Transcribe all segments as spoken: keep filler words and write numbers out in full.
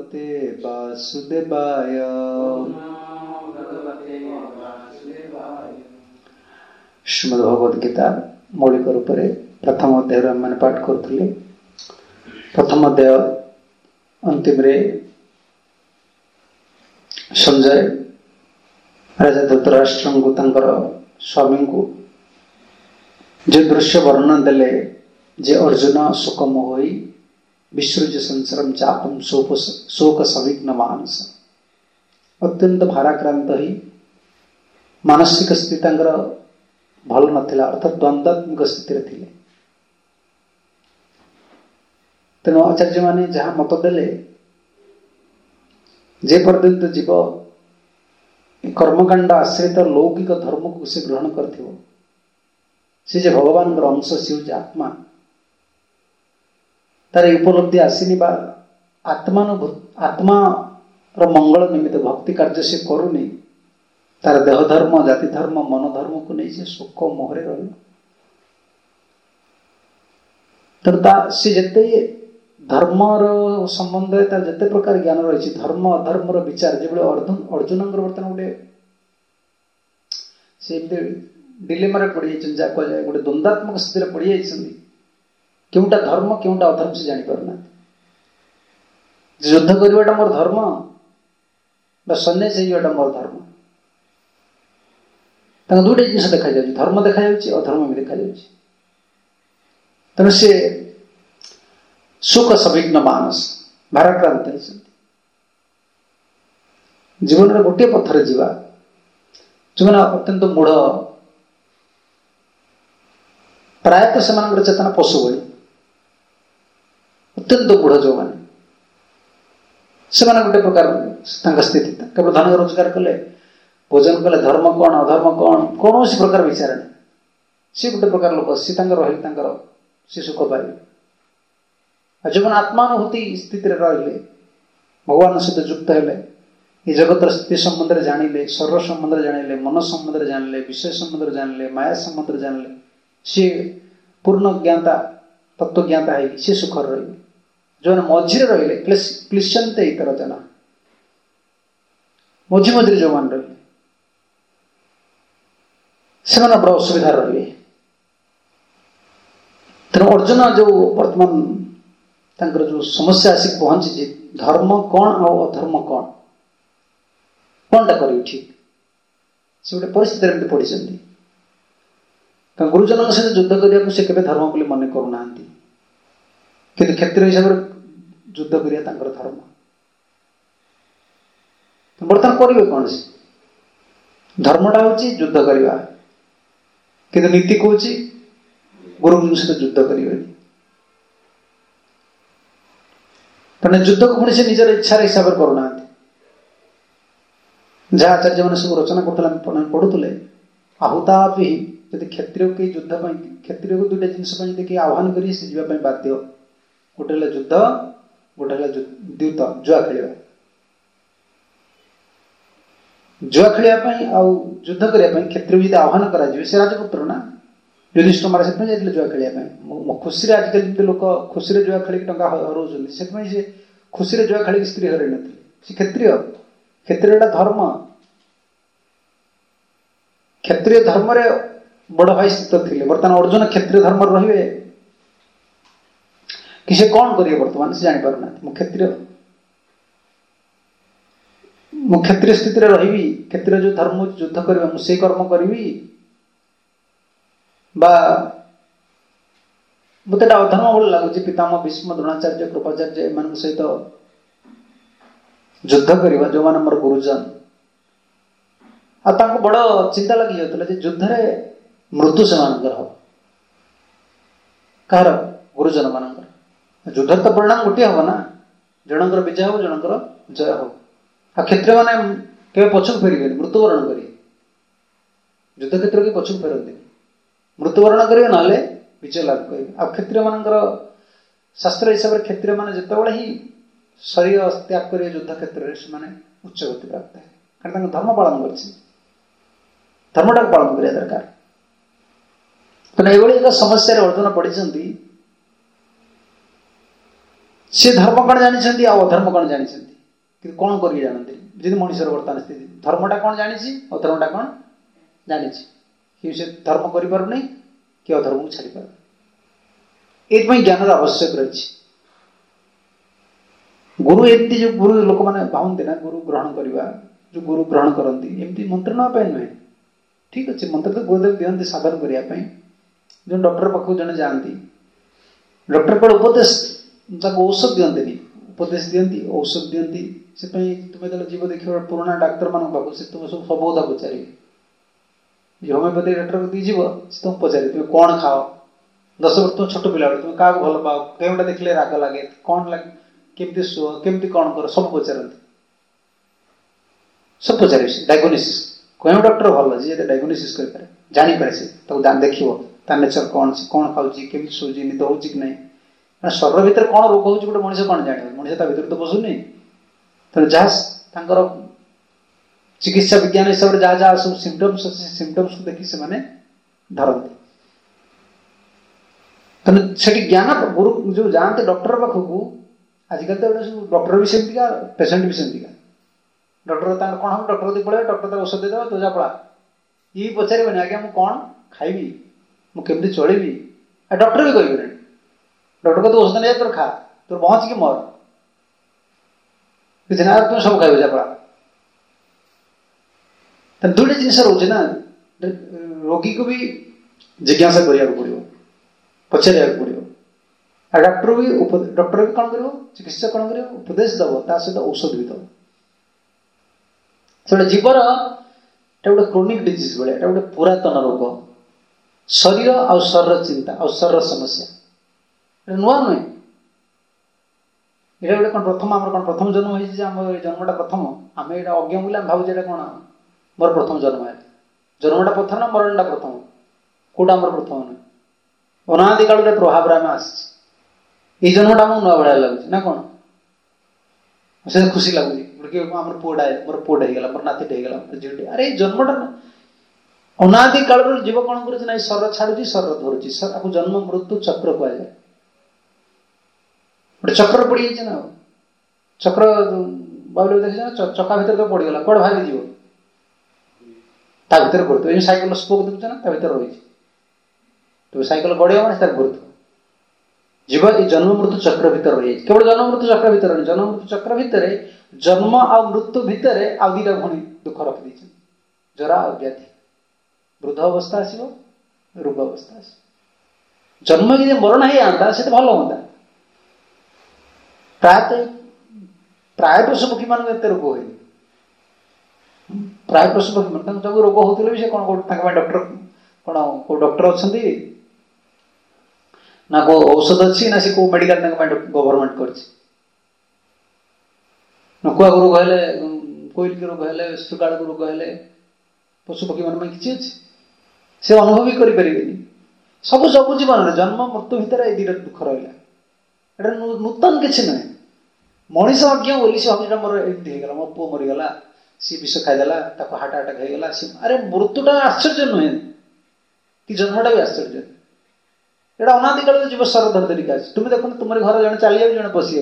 भगवते वासुदेवाय। श्रीमद् भगवद गीता मौलिक रूप से प्रथम अध्याय मैंने पाठ करुले। प्रथम अध्याय अंतिम रे संजय राजा धृतराष्ट्र को तांकर स्वामी को जो दृश्य वर्णन देले जे अर्जुन शोकमोह होई विसृज संसारम चापम शोक शोक सविघ्न मानस अत्यंत भाराक्रांत ही मानसिक स्थिति तांकर भल नथिला अर्थात द्वंद्वात्मक स्थिति रे थिले। तेणु आचार्य माने जहाँ मत देले जे पर्यंत जीव कर्मकांड आश्रित लौकिक धर्म को से ग्रहण करथिबो से जे भगवान अंश से आत्मा तार उपलब्धि आसीनी बा आत्मा आत्मा मंगल निमित्त भक्ति कार्य से करूनी तार देह धर्म जाति धर्म मन धर्म को नहीं से शोक मोहरे रही सी जिते धर्मर संबंध तार जिते प्रकार ज्ञान रही धर्म अधर्म विचार जो अर्जुन अर्जुन बर्तमान गोटे से डिलेमा पड़ जाए गोटे द्वंद्वात्मक स्थिति पड़ जाती क्योंटा धर्म क्योंटा अधर्म से जापर ना युद्ध करवाटा मोर धर्म बा सन्यासी होगा मोर धर्म दुईटा जिन देखा जाए धर्म देखा जाए अधर्म भी देखा जाए। तेणु सी सुख सविघ्न मानस भाराक्रांत जीवन में गोटे पथर जीवा जो मैंने अत्यंत मूढ़ प्रायतः से चेतना पशु भली अत्यंत मूढ़ जो मैंने से गोटे प्रकार स्थिति केवल धन रोजगार कले भोजन कले धर्म कौन अधर्म कौन कौन प्रकार विचार नहीं सी गोटे प्रकार लोक सी रही सी सुख पाइबे। जो मैंने आत्मानुभूति स्थिति रही भगवान सहित युक्त हेले जगत स्थिति संबंध में जानिले शरीर संबंध में जानिले मन संबंध में जानिले विषय संबंध में जानिले माया संबंध में जानिले सी पूर्ण ज्ञाता तत्व ज्ञाता है सी सुख रही जो मझे रही क्लिश्चनते इतर जना मझी मझे जो मान रही से बड़ा असुविधा रही। तेणु अर्जुन जो वर्तमान तांकर जो समस्या आसिक पहुंची धर्म कौन आ अधर्म कौन कौनटा कर ठीक से गोटे परिस्थिति पड़ी गुरुजन सहित युद्ध करने को से केवे धर्म बोली मन करूना कि क्षत्रिय हिसाब से युद्ध करिया तांकर धर्म बर्तमान करेंगे कौन से धर्मटा हूँ युद्ध करवा कि नीति कौन गुरुजन सहित युद्ध करेंगे तेना युद्ध को पुणी से निजर इच्छार हिसाब से करूना जहाँ आचार्य मैंने सब रचना करते पढ़ुले आहुता भी यदि क्षत्रिय के युद्ध क्षत्रिय को दुईटा जिनस आह्वान कर बाध्य गोटे युद्ध गोटे द्यूत जुआ खेल जुआ खेलने युद्ध करने क्षत्रिय जी आह्वान कर राजपुत्र ना युधिष्ठ महाराज से जुआ खेलने खुशी आजिकल लोक खुशी जुआ खेल टा हराउन से खुशी जुआ खेल स्त्री हर नी क्षत्रिय क्षत्रिय धर्म क्षत्रिय धर्म रे बड़ भाई स्थित थे बर्तमान अर्जुन क्षत्रिय धर्म रे कि से कौन करेंगे बर्तमान से जानी पारना मु क्षत्रिय मु क्षत्रिय स्थिति रही क्षत्रिय जो धर्म युद्ध करवा मुझे कर्म करी मत अधर्म भाई लगुच पितामह भीष्म द्रोणाचार्य कृपाचार्य एम सहित युद्ध करवा जो मैंने मोर गुरुजन आ बड़ चिंता लगी जाता युद्ध रे मृत्यु से हम कह गुरुजन मान युद्ध तो परिणाम गोटे हम ना जनकर विजय हो जनकर जय हो आ क्षेत्र मैंने केवल पछक फेरबे मृत्युवरण करेंगे युद्ध क्षेत्र के पछक फेरती मृत्युवरण करेंगे ना विजय लाभ करेंगे आ क्षेत्रीय मानकर शास्त्र हिसाब से क्षेत्रीय मान जिते ही शरीर त्याग कर युद्ध क्षेत्र में उच्च गति प्राप्त है कारण धर्म पालन कर धर्मटा पालन करिया दरकार। तेना ये एक समस्या अर्जुन पढ़ी सी धर्म कौन जानी अधर्म कौन जानी कि कौन कर जानते जी मनुष्यर बर्तमान स्थिति धर्मटा कौन जानी अधर्मटा कौन जानी कि से धर्म करें कि अधर्म को छाड़ी पार ये ज्ञान आवश्यक रही गुरु एमती जो गुरु लोक मैंने भावती ना गुरु ग्रहण करवा जो गुरु ग्रहण करती एमती मंत्र नापे नुहे ठीक अच्छे मंत्र तो गुरुदेव दिखती साधन करने जो डॉक्टर पाखु जड़े जाती डॉक्टर को उपदेश औषध दिखती उपदेश दिखती औषध दिखती से तुम्हें जो जीव देख पुराना डाक्तर मान पाक से तुम सब सब कथा पचारे होमिओपैथी डॉक्टर को दीजिव से तुम पचारे तुम कौन खाओ दस वर्ष तुम छोट पिला तुम क्या भल पाओ कौटा देखले राग लगे कौन लगे केमती शुह केमती कौन कर सब पचारती सब पचारे डायग्नोसिस कौन डॉक्टर भल जी डायग्नोसिस करें जानीपे से देख नेचर कौन से कौन खाऊँ केमी शोची निद हो कि ना शरीर भितर कौन रोग हो गोटे मनीष कौन जाने मनीष भर तो पशुनी तेनाली जहाँ चिकित्सा विज्ञान हिसाब से जहाँ जहाँ सब सिम्पटम्स अच्छे सिम्पटम्स को देखी से धरती तेनाली ज्ञान गुरु जो जाते डॉक्टर पाखक आजिकल तो सब डॉक्टर भी सेमतिका पेसेंट भी सेमतिका डॉक्टर कौन हम डॉक्टर दी पड़े डॉक्टर औषध देदेव तो जा पड़ा ये पचारे आज्ञा मुझे कौन खाइबी मुझे चलि डॉक्टर भी कह डॉक्टर को तो औषध नहीं तोर खा तोर पहुंच कि मर किसी ना तुम सब खाइब जा पड़ा दुईटा जिनस रोचे ना रोगी को भी जिज्ञासा करा पड़ो पचार पड़ो आ डॉक्टर भी डॉक्टर भी कौन कर चिकित्सा कौन कर उपदेश दब ता सहित औषध भी दब से जीवर गोटे क्रोनिक डिजीज भाई गोटे पुरातन रोग शरीर आ शरीर चिंता आ शरीर समस्या नुआ नुहे ये गोटे कौन प्रथम आम कौन प्रथम जन्म हो जन्मटा प्रथम आम ये अज्ञ बोले भावुचे कौन मोर प्रथम जन्म है जन्मटा प्रथम ना मरणटा प्रथम कौटा मोर प्रथम नुहे अनादि काल प्रभाव आम आस जन्मटा आमको नुआ भाया लगुच ना कौन से खुशी लगुच आम पुआटा मोर पुआटा होगा मोर नातीटे होगा मोर झीटे अरे जन्मटा अनादि काल जीव कौन कर शरीर छाड़ुची शरीर धरुची आपको जन्म मृत्यु चक्र कह जाए गोटे चक्र पड़ जाए ना चक्र बाबू देखे चक्का भितर तो पड़गला कौन भाग जीव ता भर घुरत सैकल स्पोक देखुच ना ता भर रही तुम सैकल गड़े माने घुरत जीव ये जन्म मृत्यु चक्र भितर रही केवल जन्म मृत्यु चक्र भितर नहीं जन्म मृत्यु चक्र भितर जन्म आ मृत्यु भितर आउ दुटा भणी दुख रखी जरा आ व्याधि वृद्ध अवस्था आसो रोग अवस्था आस जन्म यदि मरण ही आता से भल हाँ प्रायतः प्राय पशुपक्षी मान रोग हुए प्राय पशुपक्षी मान जब रोग होते भी से कौन डॉक्टर कौन को डॉक्टर अच्छा ना को औषध अच्छी ना से को मेडिकल गवर्नमेंट कर कुआ को रोग है कोईल के रोग है सुकाड़ को रोग है पशुपक्षी मान किसी अच्छे से अनुभव भी करें सब सब जीवन जन्म मृत्यु भितर ये दुटा दुख रहा नूतन किसी नुहे मनीष अज्ञ बोली से भाई मोर एमती होगा मो पु मरीगला सी विष खाईदेला हार्ट अटैक होगा अरे मृत्युटा आश्चर्य नुहे कि जन्मटा भी आश्चर्य एटा अनादि काल जीव सर धर धरिक आज तुम देख तुम घर जन चली जाऊँ जन पशि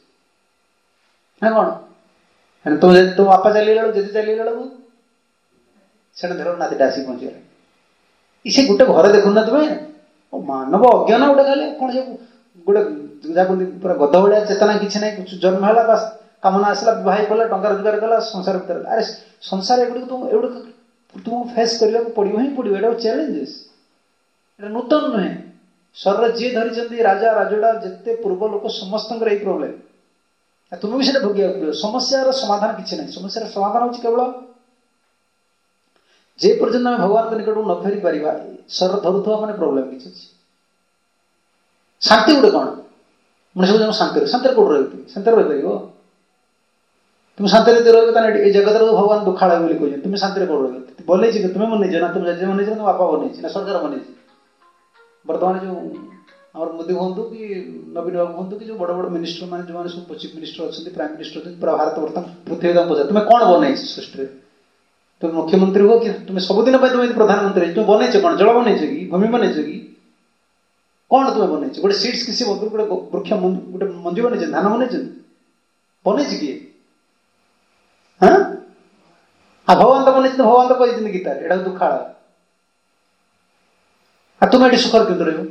जाऊँ कौन तुम तुम बापा चल जे चल से धर नातीटा आसिक पहुँचीगला इसे गोटे घर देखुना तुम्हें मानव अज्ञान गोटे खाले कौन से गोटे पूरा गध भाया चेतना किसी ना जन्म है बास कामना आसला भाई पड़ा टंका रोजगार कला संसार भर अरे संसार एगुड़ी तुम एगुड़ी तुमको फेस करने को पड़ो ही पड़ो ये चैलेंजेस नूतन नुहे शरीर जी धरी राजा राजोड़ा जिते पूर्व लोक समस्त यही प्रोब्लेम तुम भी भोगे पड़ो समस्यार समाधान किसी ना समस्यार समाधान हो केवल जे पर्यटन आम भगवान निकट न फेरी पार शरीर धरुवा मैंने प्रोब्लेम किसी अच्छे शांति गोटे कौन मनुष्य को शांति शांति कौट रही शांति रहीपर तुम शांति रही जगत भगवान दुखाड़ा बोली कहते तुम शांति कौट रही बनई तुम्हें बनई ना तुम जे बनई तुम बापा बनई ना सरकार बनई बर्तमान जो आम मोदी हूँ कि नवीन बाबू हूँ कि जो बड़ बड़ मिनिस्टर मैंने जो सब चीफ मिनिस्टर अच्छा प्राइम मिनिस्टर अच्छा पूरा भारत बर्तमान पृथ्वी पचार तुम्हें कौन बनई सृष्टि तुम मुख्यमंत्री हो कि तुम सबुदिन तुम प्रधानमंत्री तुम बनईच कौन जल बनईच कि भूमि बनईच कि कौन तुम्हें बनईच गोटे सीड्स किसी गोटे वृक्ष गोटे मंजू बनईच धान बनईच बनईच किए हाँ आ भगवान तो बन भगवान तो कही गीतार एटा दुखाड़ आ तुम ये सुखर क्यों रही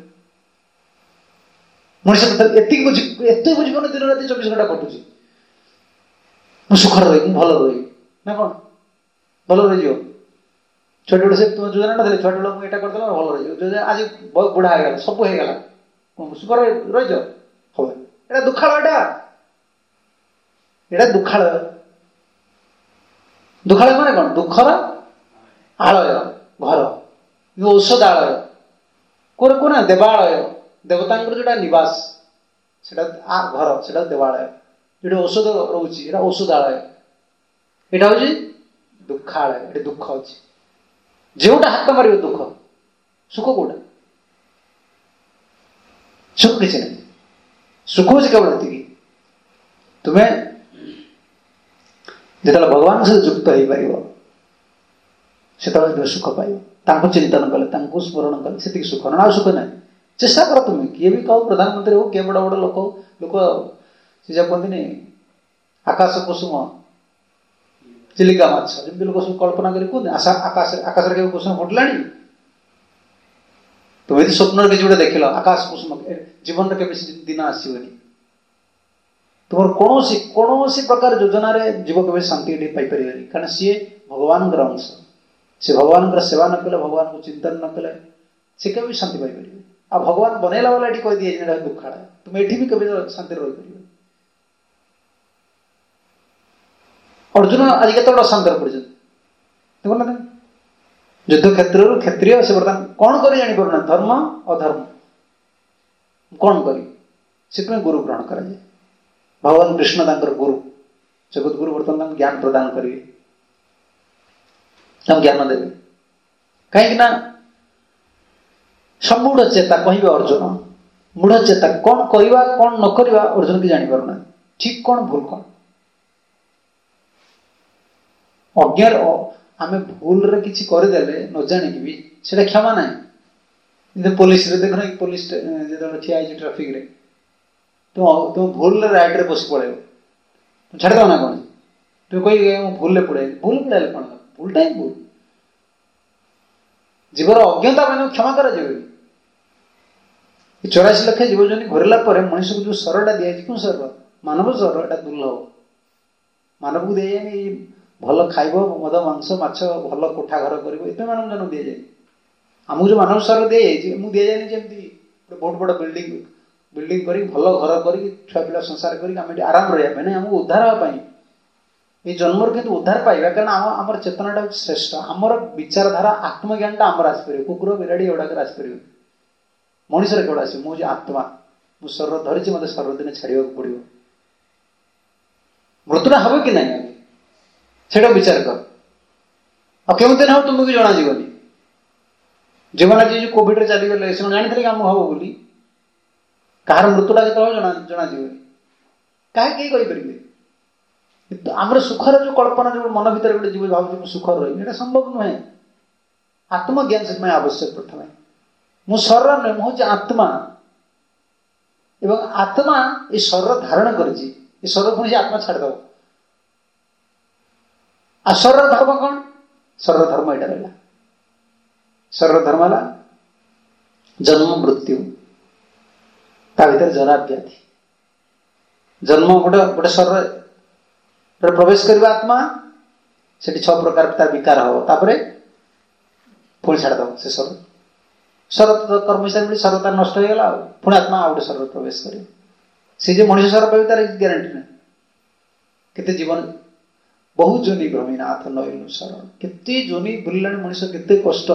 मनुष्य एत एत बुझीपार दिन राति चौबीस घंटा कटुची सुखर रही भल रही ना कौन भल रही छोटे बड़े से तुम योजना ना छोटे बड़ा मुझे करदे भल रही आज बहुत बुढ़ा हो गला सब हो गला सुखर रही हम एटा दुखाड़ एटा एटा दुखाड़ दुखाड़ माने कौन दुखर आलय घर औषध आलय कोर को ना देवालय देवता जोटा निवास से घर से देवालय जो औषध रोचे ये औषधालय यहाँ हूँ दुखालय ये दुख अच्छे जोटा हाथ मार दुख सुख कौटा सुख किसी ना सुख हूँ केवल ये तुम्हें जो भगवान सहित युक्त हो पार से तुम सुख पाइब चिंतन कले स्मरण कले से सुख ना सुख ना चेष्टा कर तुम्हें किए भी कहो प्रधानमंत्री हो किए बड़ बड़ लोक लोक से जब कहते आकाश कुसुम चिलिका माछ जमी लोक सब कल्पना कर आकाश आकाश के कुसुम फुटला तुम यदि स्वप्न किसी गोटे देख लो आकाश कुसुम जीवन के दिन आसबनी तुम कौन कौन प्रकार योजन जीव के शांति पाइपर कारण सी भगवान अंश से भगवान सेवा न कले भगवान को चिंतन न कले सी कभी शांति पाइपर आ भगवान बनैला वाला ये कह दिए दुखाड़ा तुम ये भी कभी शांति रही पार अर्जुन आज के अशांत पड़े देखना युद्ध क्षेत्र क्षेत्रीय से बर्तमान कौन कर जापर ना धर्म अधर्म कौन कर गुरु ग्रहण कर भगवान कृष्ण तांकर गुरु जगत गुरु बर्तमान ज्ञान प्रदान करेंगे ज्ञान देवे कहीं समूढ़ चेता कह अर्जुन मूढ़ चेता कौन करवा कौन न करवा अर्जुन की जापर ना ठीक कौन भूल कौन अज्ञार आम भूल रे किसी करदेले न जानिक भी से क्षमा ना पुलिस देख ना पुलिस जो ठिया ट्राफिक रे तुम तुम भूल राइट रे बस पड़े तुम छाड़द ना कौन तुम कह भूल पड़े भूल पड़े कौन भूलटा ही भूल जीवर अज्ञता मैंने क्षमा कर चौराशी लक्ष जीवजनी घरला मनुष्य को जो सरटा दिखाई कौन सर मानव सर एटा दुर्लभ मानव को दिए भल खाइब मद मांस माछ भल कोठा घर कर मानव जन दी जाए आमको जो मानव सर दी जाए मुझे दी जाए जमी बहुत बड़ बिल्डिंग बिल्डिंग कर भल घर कर छुआ पिला संसार कर आराम रहा ना आमको उद्धार हाँपाई ये जन्म कि उद्धार पाइबा कारण आम चेतनाटा श्रेष्ठ आमर विचारधारा आत्मज्ञानटा आमर आसपर कुकुर बिराड़ी एवडाक आसपर मनीषर केवड़ा आस मुझे आत्मा मुझे शरीर धरी मत शरीर दिन छाड़ा पड़ो मृत्युटा हम कि ना से विचार कर आ केमती ना तुमको भी जना जीवनी जीवन आज जो कोविड चलीगले से जानी कि आम हम बोली कहार मृत्युटा जो जना जीवनी कहीं कहीपर आमर सुखर जो कल्पना जो मन भर गोटे जीव भाव सुखर रही संभव नुहे आत्मज्ञान से आवश्यक प्रथम मु शरीर नुहे मुझे आत्मा एवं आत्मा ये शरीर धारण कर शरीर पुणी आत्मा छाड़द आ शरीर धर्म कौन शरीर धर्म यहाँ रहा शरीर धर्म है जन्म मृत्यु ता भीतर जरा व्याधि जन्म गोटे गोटे शरीर प्रवेश करवा आत्मा से छह प्रकार तार विकार हम तापर पुणी छाड़द से शरीर शरीर कर्मचारी मिली शरीर तार नष्ट हो गला पुणी आत्मा आ गए शरीर प्रवेश कर सी मनुष्य शरीर पाइबे तार ग्यारंटी ना केते जीवन बहुत जोनी भ्रमीनाथ नईनु शरण केते जोनी बुल्ला मनुष्य केते कष्ट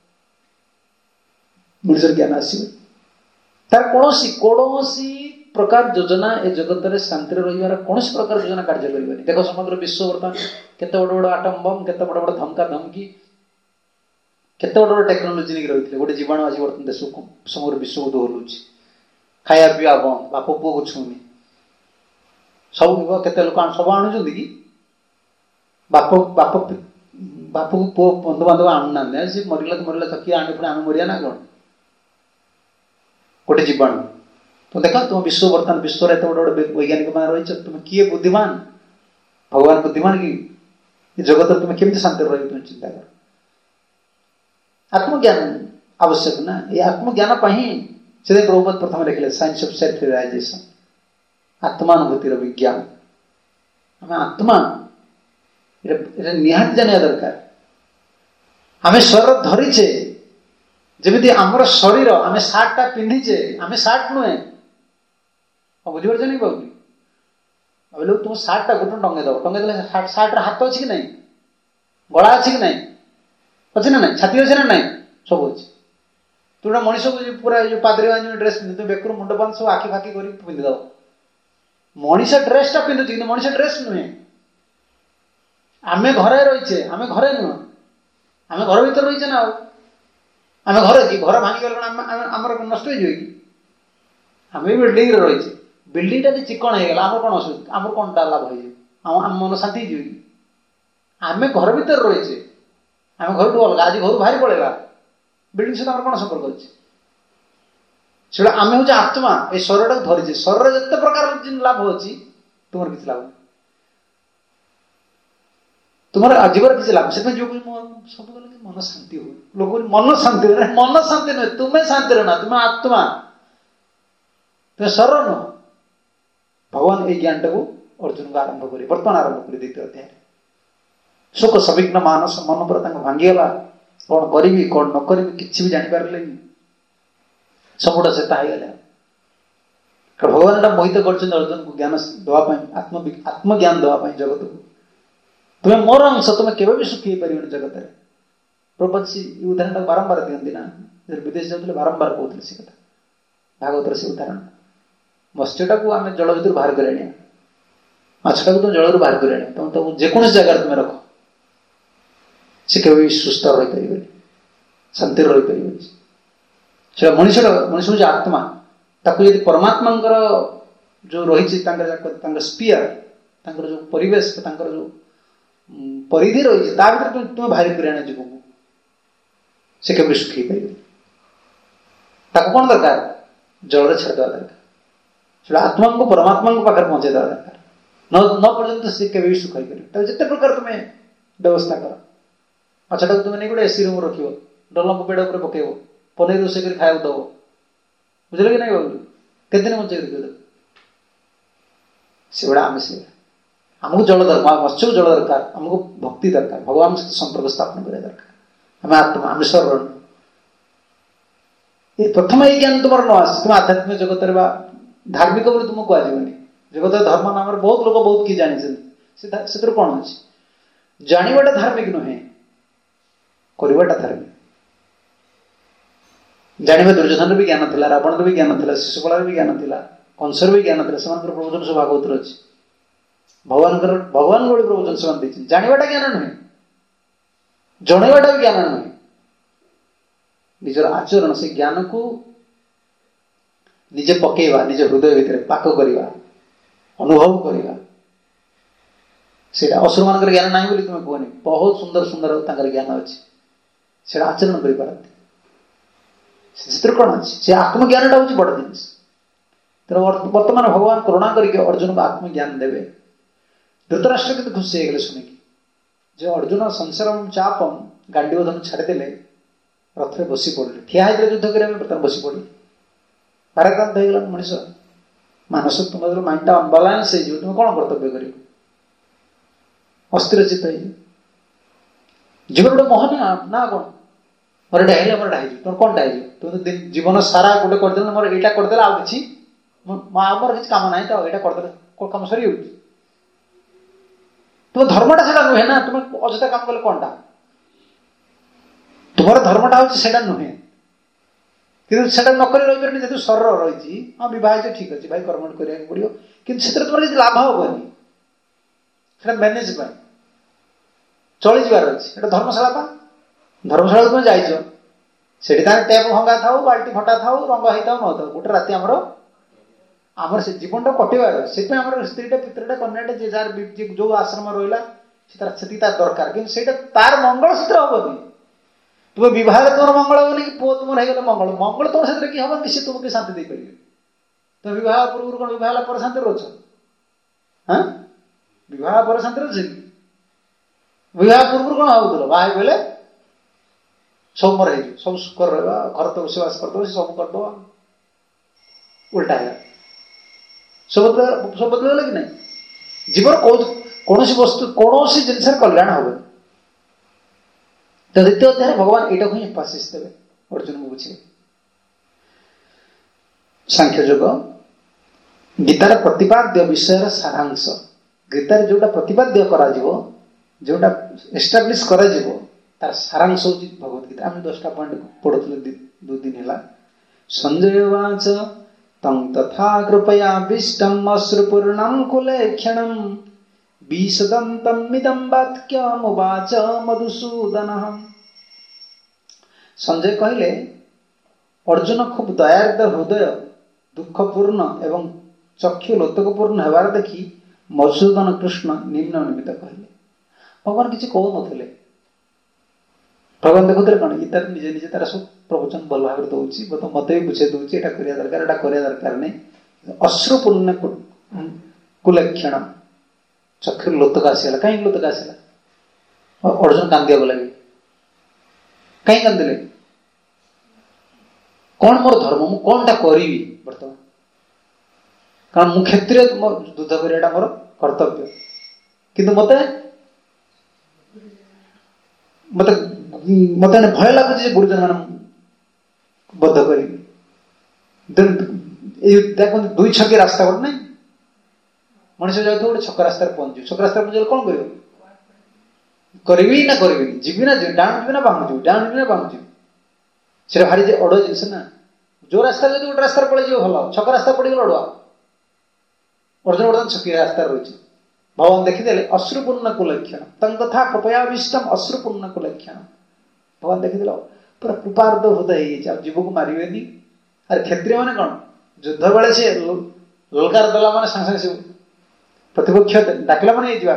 मनुष्य ज्ञान आसवे तार कौन कौन प्रकार योजना ए जगत में शांति रही कौन प्रकार योजना कार्य करें देख समग्र विश्व बर्तमान केते बड़ बड़ आटम बम केते बड़ बड़ धमका धमकी केते बड़ बड़ टेक्नोलोजी नहीं रही गोटे जीवाणु आज बर्तमान देश समग्र विश्व को दोहलुच खाया पीवा बंद बाप पुओ को छुनी सब केते लोक सब आणुचंती कि बाप बाप बाप को पुओ बंधुबांधव आणुना सी मरला तो मरला तो किए आने पुणी आम मरिया ना कौन गोटे जीवाणु तो देख तुम विश्व बर्तमान विश्व बड़े बड़े वैज्ञानिक मान रही तुम किए बुद्धिमान भगवान बुद्धिमान कि ये जगत तुम केमती शांति रही तुम चिंता कर। आत्मज्ञान आवश्यक ना, ये आत्मज्ञान से प्रभुपाद प्रथम लिखिले साइंस ऑफ सेल्फ रियलाइजेशन, आत्मानुभूतिर विज्ञान। आम आत्मा निहाती जाना दरकार। आम शरीर धरीचे जमी आमर शरीर आम सार्टा पिंधिचे, आम सार्ट नुहे बुझीपार नहीं बाबू भाई तुम सार्टा गोटे टंगे दब, टंगे देले सार्ट हाथ अच्छी कि नहीं, गला अच्छी कि नहीं, अच्छे ना नहीं, छाती अच्छे ना नहीं, सब अच्छे। तू गोटे मनीष को पूरा जो पादरी जो ड्रेस पिंधु तुम बेकर मुंड बांध सब आखि फाखि कर पिंधि दब, मनीष ड्रेसटा पिंधुची कि मनीष ड्रेस नुहे। आम घरे रहीचे, आम घरे नुह, आम घर भर रहीचे ना, आम घर कि घर भांगी गल आमर नष्ट हो कि आम बिल्डिंग रहीचे, बिल्डिंग टा चिकण होगा आम कौन असुविधा, आम कौन टा लाभ हो आम मन शांति हो कि आम घर भर रहीचे, आम घर अलग आज घर बाहर पड़ेगा बिल्डिंग सहित आम कौन संपर्क अच्छे से आम हूँ आत्मा। ये शरीर को धरीचे, शरीर जिते प्रकार लाभ अच्छी तुम किसी लाभ तुम जीवन किसी लाभ से जो सब गल मन शांति हो, लोग मन शांति हो, मन शांति नुहे, तुम्हें शांति रहना, तुम्हें आत्मा, तुम्हें शरीर नुह। भगवान ये ज्ञान टाक अर्जुन को आरंभ कर बर्तमान आरंभ कर द्वितीय अध्याय शोक सविघ्न मानस मन पर भांगीगला, कौन करी कौन न करी कि जापारे सबुटा से गला। भगवान मोहित कर अर्जुन को ज्ञान दवाई आत्म आत्मज्ञान दवाई जगत को तुम्हें मोर अंश, तुम्हें केवे भी सुखी पार जगत में। प्रभुपाद से उदाहरण बारंबार दिखती ना, विदेश जाते बारंबार कहते से कथा भागवत से उदाहरण। मत्स्यटा को आम जल भर बाहर कर आने, माछटा को तुम जल बाहर कर आने, तुम तो जेको जगार तुम रख से केवे सुस्थ रही पार, शांति रही पार। मनीष मनीष हूँ आत्मा, ताकू यदि परमात्मा जो रही स्पीयर जो परिवेश जो परिधि रही भर तुम बाहर कर जीव को से केवल सुखी पार। कौन दरकार जल छाड़देवा दरकार, आत्मा को परमात्मा को पाखे पहुंचे देवा दरकार, न न पर्यंत सी के सुखाई पार। जिते प्रकार तुम्हें व्यवस्था कर, माछटा को तुम नहीं गोटे एसी रूम रख, डलम बेड उपर पकेब, पनीर रोषे कर खाया दब, बुझे कि नहीं बाबू केते दिन बचे रख से आम से आमको जल दरकार, मत्स्य को जल दरकार, आमको भक्ति दरकार, भगवान सहित संपर्क स्थापन करने दरकार। आम आत्मा आम शरण ये प्रथम ये ज्ञान तुम न आस तुम आध्यात्मिक जगत धार्मिक बोली तुमको कहजनी। जगत धर्म नाम बहुत लोग बहुत किए जानी से कौन अच्छे जानाटा धार्मिक नुहे, करवाटा धार्मिक। जाना दुर्योधन भी ज्ञान था, रावण भी ज्ञान था, शिशुपाल भी ज्ञान था, कंसर भी ज्ञान था, से प्रवचन सब भागवत अच्छे। भगवान भगवान गोटे प्रवचन से जानाटा ज्ञान नुहे, जनवाटा भी ज्ञान नुहे। निजर आचरण से ज्ञान को निजे पकेवा, निज हृदय भितर पाक करवा, अनुभव करवा। से असुर मान ज्ञान ना बोली तुम्हें कहनी, बहुत सुंदर सुंदर ज्ञान अच्छे से आचरण करते कौन अच्छे से आत्मज्ञानटा हूँ बड़ जिन। बर्तमान भगवान करुणा करके अर्जुन को आत्मज्ञान देवे। धृतराष्ट्र कितने खुशी हो गए शुणिकी जो अर्जुन संसारम चापम गांडीवधन छाड़देले, रथ बसी पड़े, ठिया होते युद्ध करने बर्तमान बसी पड़े, पाराक्रांत हो गला मनीष। मानस तुम माइंडटा अनबालान्स हो, तुम कौन कर्तव्य कर, अस्थिर चित्त हो जीवन गोटे मोह ना ना कौन मोर एटा मोर एटा तुम कौन टा तुम तो जीवन सारा गोटे करदे मोर यहाँ करदे आ कि मोर किसी कम ना तो यहाँ करदे कम सरी तुम धर्मटा से नुहे ना, तुम अଯଥା काम कले कौन टा तुम धर्मटा हूँ नुहे कि नक रही जेहतु शरीर रही हाँ बहुत ठीक अच्छे भाई कर्म कराया पड़ो कि तुम लाभ हेनी से मैनेज चली जार अच्छे धर्मशाला पा धर्मशाला तुम जाइज से टेप भंगा था बाल्टी फटा था रंग होता न था गोटे राति आमर आमर से जीवन टा कटेबार से स्त्रीटा पितृटा कन्याटा जे जार जो आश्रम रहा से दरकार कि तार मंगल से हेनी तुम बहुत तुम मंगल हेनी कि पुओ तुम हो मंगल मंगल तुम से कि हम सी तुमको शांति दे पारे तुम बहुत पूर्व कौन बहुत पर शांति रोच हाँ बहुत पर शांति रोच विवाह पूर्व कौन भावुल बाहर बोले सब मर सब सुख रहा घर तो रोषवास करदे सब करदे उल्टा है सब सब बदल कि नहीं जीवन कौन वस्तु कौन जिन कल्याण हम तो द्वितीय अध्याय भगवान यहाँ ही एम्फासिस देवे अर्जुन को बुझे सांख्य योग गीतार प्रतिपाद्य विषय सारांश गीतार जोटा प्रतिपाद्य करा जोटा एस्टाब्लिश करा तार सारांश हूँ भगवत गीता आम दसटा पॉइंट पढ़ुले दु दिन है संजय उवाच तं तथा कृपया विष्टम अश्रुपूर्णं कुलेक्षणं विशदन्तमिदं वाक्यमुवाच मधुसूदनः। संजय कहले अर्जुन खूब दयार्द हृदय दुखपूर्ण एवं चक्षु लोतकपूर्ण हेबार देखि मधुसूदन कृष्ण निम्ननिमित कहले भगवान किसी कहु नथिले भगवान देखुते कौन गीतार निजे निजे तार सब प्रवचन भल भाव दौची मत भी बुझे दौची एटा करिया दरकार एटा करिया दरकार नहीं अश्रुपूर्ण कुलक्षण चक्षु लोतक आसला कहीं लोतक आसला अर्जुन कांदिया लगे कहीं कांदिले कौन मोर धर्म मु कौनटा करी बर्तमान कारण मु क्षेत्रीय युद्ध करियाटा मोर कर्तव्य किंतु मते मते मत भय लगुच गुरुजन मान बद्ध करी दुई छकी रास्ता गोटे ना मनीष जाए गोटे छक रास्ता पहुंचू छक रास्ता पहुंचे कौन कर करी ना करी जीवी ना डाण जी ना बांगुचु डाण जी ना बांगुचु से भारी अड़ जिनस ना जो रास्ता जो गोटे रास्ता पड़े भल छक रास्ता पड़गल अड़ुआ अर्जुन बर्तमान छकी रास्ता रही भगवान देखीदे अश्रुपूर्ण कुलक्षण तंग तथा कृपया विष्टम अश्रुपूर्ण कुलक्षण भगवान देखीदेल पूरा कृपार्द हृदय जीव को मारे अरे क्षत्रिय मैंने कौन युद्ध बेले सी ललकार देला मैंने सांगे सांगे प्रतिपक्ष डाकिला मैंने जा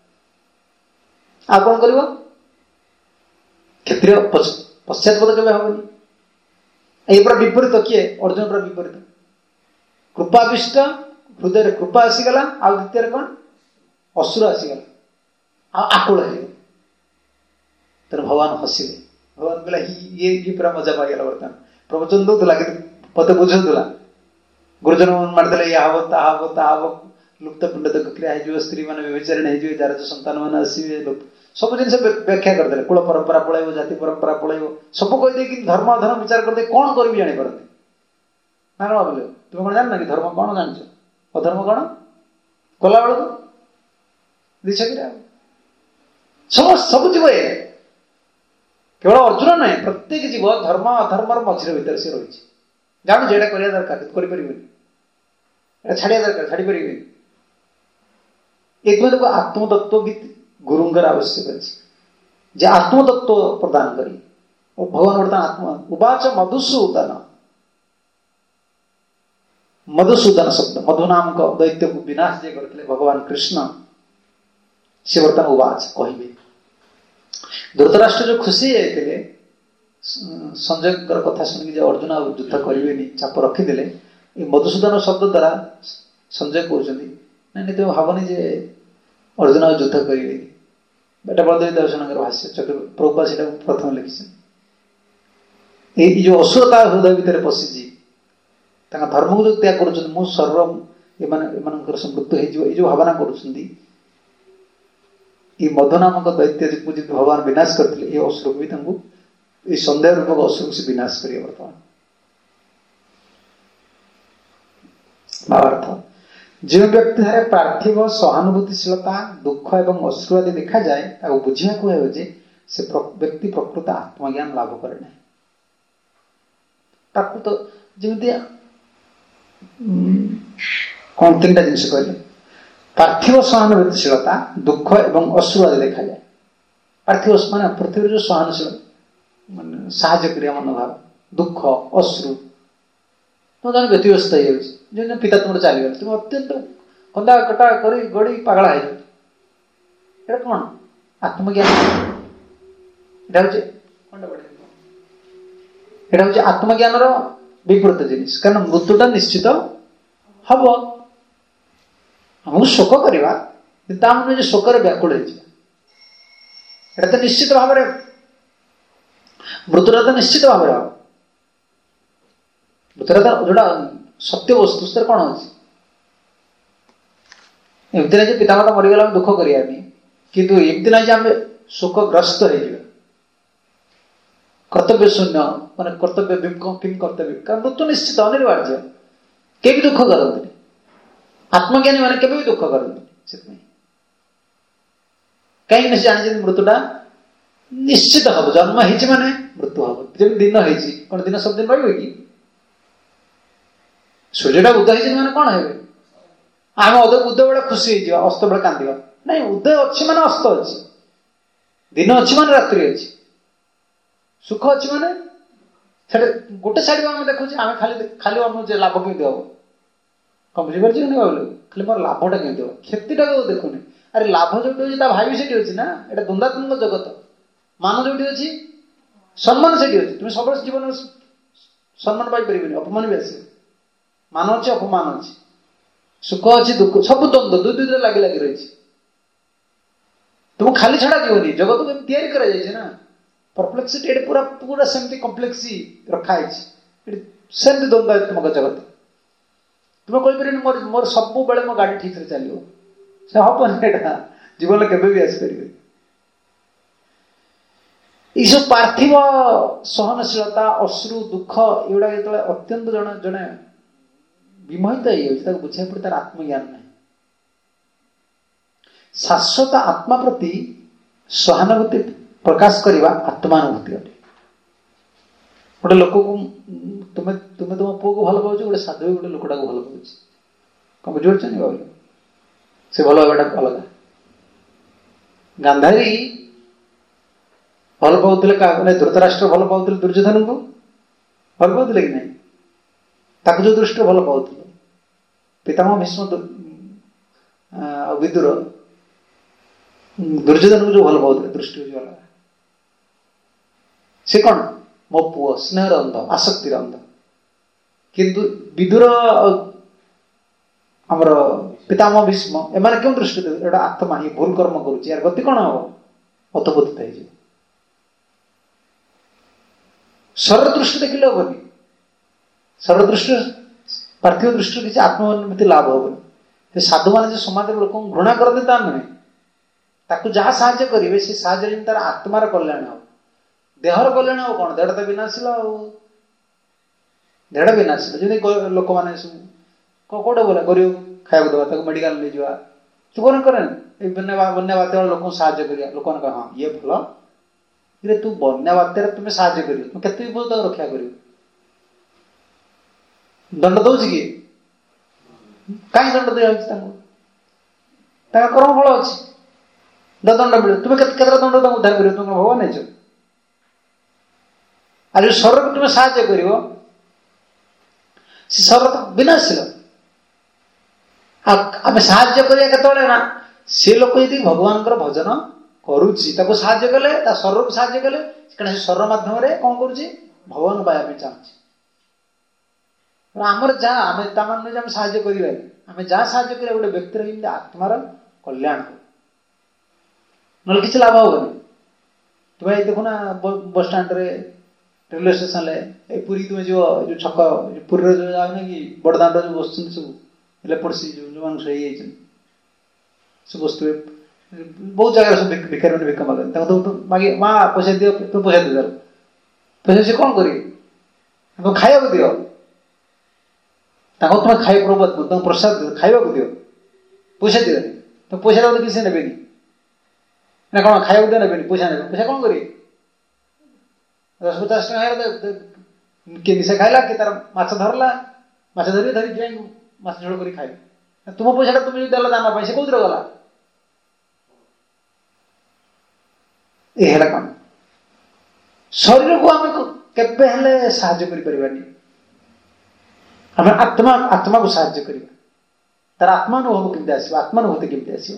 कौन कर क्षत्रिय पश्चातपद के हेनी ये पूरा विपरीत किए अर्जुन पूरा विपरीत कृपाविष्ट हृदय कृपा आसीगला आ द्वितीय कौन अश्रु आसीगला आकुल है तेरे भगवान हसिले भगवान कहला ये ये पूरा मजा पाइला बर्तमान प्रवचन दौला कि पते बुझौला गुरुजन मारदे या हम ता हम ता हम लुप्त पिंड तक क्रिया हो स्त्री मैंने व्यभिचारिणी हो जार जो संतान मैंने आसवे सब जिन व्याख्या करदे कुल परंपरा पलैब जाति परंपरा पलैब सब कहीदे कि धर्म अधर्म विचार करते कौन करी जानीपारती ना कौन बोले तुम कौन जान कि धर्म कौन जान अधर्म कौन कला बेलू दिशा सब सब जीव ये केवल अर्जुन ना प्रत्येक जीव धर्म अधर्म मझे भीतर से रही जान जेटा कर दरकार कर छाड़िया दरकार छाड़ी पारे एक आत्मतत्व भी गुरुंगर आवश्यक अच्छे जे आत्मतत्व प्रदान करी भगवान बर्तमान आत्मा उवाच मधुसूदन मधुसूदन शब्द मधु नाम का दैत्य को विनाश जे करते भगवान कृष्ण से बर्तमान उवाच कहे धृतराष्ट्र जो खुशी जाते संजय कथा शुणिक अर्जुन युद्ध करें चाप रखीदे ये मधुसूदन शब्द द्वारा संजय कहते नहीं तुम भावनी जे अर्जुन युद्ध करें बेटा बलदेव दर्शन भाष्य प्रभुपा से प्रथम लिखी ये जो असुरता हृदय भितर पशिची धर्म को जो त्याग कर सर्व एम मृत्यु हो भावना कर मधु नामक दैत्य को जी भगवान विनाश करते ये असुर को भी संदेह रूपक असुर से विनाश करिए बर्तमान भावार्थ जो व्यक्ति पार्थिव सहानुभूतिशीलता दुख एवं अश्रु आदि देखा जाए बुझा कहे से व्यक्ति प्रकृत आत्मज्ञान लाभ करे ना प्रकृत जमी कौन तीन टा जिन कहले पार्थिव सहानुभूतिशीलता दुख एवं अश्रु आदि देखा जाए पार्थिव मान पृथ्वी जो सहनशील मान साहाଯ୍य क्रिया मनोभाव दुख अश्रु तो जन व्यतिव्यस्त हो पिता तुम चलीगल तुम अत्यंत कंदा कटा कर गड़ी पगला है कौन आत्मज्ञान यहाँ हूँ आत्मज्ञान विपरीत जिनिस कारण मृत्युटा निश्चित हम हम शोक करवा शोकर व्याकुल एटा तो निश्चित भाव में मृत्युरा तो निश्चित भाव में मृत्युरा तो जोड़ा सत्य वस्तु से कौन अच्छी एमती ना पितामाता मरीगला दुख करानी किंतु एमती ना आम शोकग्रस्त हो कर्तव्य शून्य मान कर्तव्य किम कर्तव्य कारण मृत्यु निश्चित अनिवार्य के भी दुख करते आत्मज्ञानी मैंने केवे भी दुख करते कहीं जानी मृत्युटा निश्चित हम जन्म होती माने मृत्यु हम जब दिन होती कौन दिन सब दिन रही कि सूर्यटा उदय होती माने कौन है आम उदय बेले खुशी हो अस्त बेले कांदा नहीं उदय अच्छी माने अस्त अच्छी दिन अच्छी माने रात्रि अच्छी सुख अच्छी माने गोटे साइड आम देखुचे आम खाली खाली अनुजे लाभ केमी हम कौन बुझीपार खाली मोर लाभटा केमी हम क्षतिटा देखुनी अरे लाभ जो भाई भी सेठी अच्छी ना ये द्वंद्वात्मक जगत मान जो अच्छी सम्मान से तुम सब जीवन सम्मान पाई अपमान भी आस मान अच्छे अपमान अच्छी सुख अच्छी दुख सब द्वंद्व दुई दुई लगे लगे रही तुम खाली छड़ा जीवनी जगत को तैयारी करा ना परप्लेक्सिटी ये पूरा पूरा सेमती कम्प्लेक्सी रखाई सेमती द्वंद्वात्मक जगत तुम कहीपर मोर मोर सब बेले मो गाड़ी ठीक से चलो से हेनी जीवन के आसपर ये सब पार्थिव सहनशीलता अश्रु दुख एगुड़ा जो अत्यंत जन जड़े विमोहित हो बुझा पड़े तार आत्मज्ञान ना शाश्वत आत्मा प्रति सहानुभूति प्रकाश करवा आत्मानुभूति अटे गोटे लोक को तुम्हें तुम्हें तुम पुओ को भल पाच गोटे साधु गोटे लोकटा को भल पाच कौन बुझिपार बाबू से भल भावटा अलग गांधारी भल पाउले क्या धृतराष्ट्र भल पाउले दुर्योधन को भल पाउले कि नहीं ताकू जो दृष्टि भल पाउले पितामह भीष्म विदुर दुर्योधन को जो भल पाउले दृष्टि हूँ अलग से कौन मो पुओ स्नेहर अंध आसक्तिर अंध किंतु विदुर आमर पितामह भीष्म एम क्यों दृष्टि एटा आत्मा ही भूल कर्म करुच्ची यार गति कौन हम अधोपतित हो शरीर दृष्टि देखिले हेनी शरीर दृष्टि पार्थिव दृष्टि किसी आत्मानुभूति लाभ हेनी साधु मान जो समाज लोक घृणा करते ता नुहे ताकू जहाँ साहाय्य करेंगे से साहाय्य तार आत्मार कल्याण हम देहर कल्याण हम कौन देहटा तो विनाशिल देहटा विनाशिल जमी लोक मैंने कौटे बोला गरीब खाया दवा मेडिकल ले जावा तू कौन करे बन्या बन्या बात्या लोक साहाय्य करिया लोक हाँ ये भल रे तू बन्या बात्यार तुम साहाय्य कर तुम केते विपद रक्षा कर दंड दौच कि कहीं दंड दिया कर्म फल अच्छी दंड मिले तुम्हें केते दंड उद्धार कर तुम भगवान है आज शरीर को तुम साहाय्य कर शरीर तो विनाशिल आम साहाय्य करिया केतबेले ना से लोक यदि भगवान भजन करुच्ची साहाय्य कले शरीर को साहाय्य कले कहीं शरीर माध्यम कौन करुच्ची भगवान पाया चाहूँ आमर जहाँ आम तामान साहाय्य करें आम जहाँ साहाय्य करें गोटे व्यक्तिर आत्मार कल्याण हो ना किसी लाभ हेनी तुम्हें देखुना बस स्टाण्ड रेलवे स्टेशन पुरी तुम्हें जो जो छक पुरी जो जाओ कि बड़दाण्ड जो बस सब लेपड़सी जो जो सब बस बहुत जगह सब भिखारी मैंने भिक्ष मागे मागे माँ पैसा दियो तुम पैसा दे दर पैसा से कौन करेंगे खाया दियो तुम्हें खाई प्रबाद तुम प्रसाद खाया दियो पैसा दियो तुम पैसा दे किसी ने ना कौन खाया दे ने पैसा ने पैसा कौन करेंगे दस पचास टका निशा खाइला कि तार माछ धरला माछ धरी धरी माछ झोल कर खाइल तुम पैसा तुम जो देला दाना पैसा कौन गला ये कौन शरीर को आम केबे हेले साहाय्य करिपारिबानी आम आत्मा आत्मा को साहाय्य करिबा तार आत्मानुभव केमती आसीबो आत्मानुभूति केमती आसीबो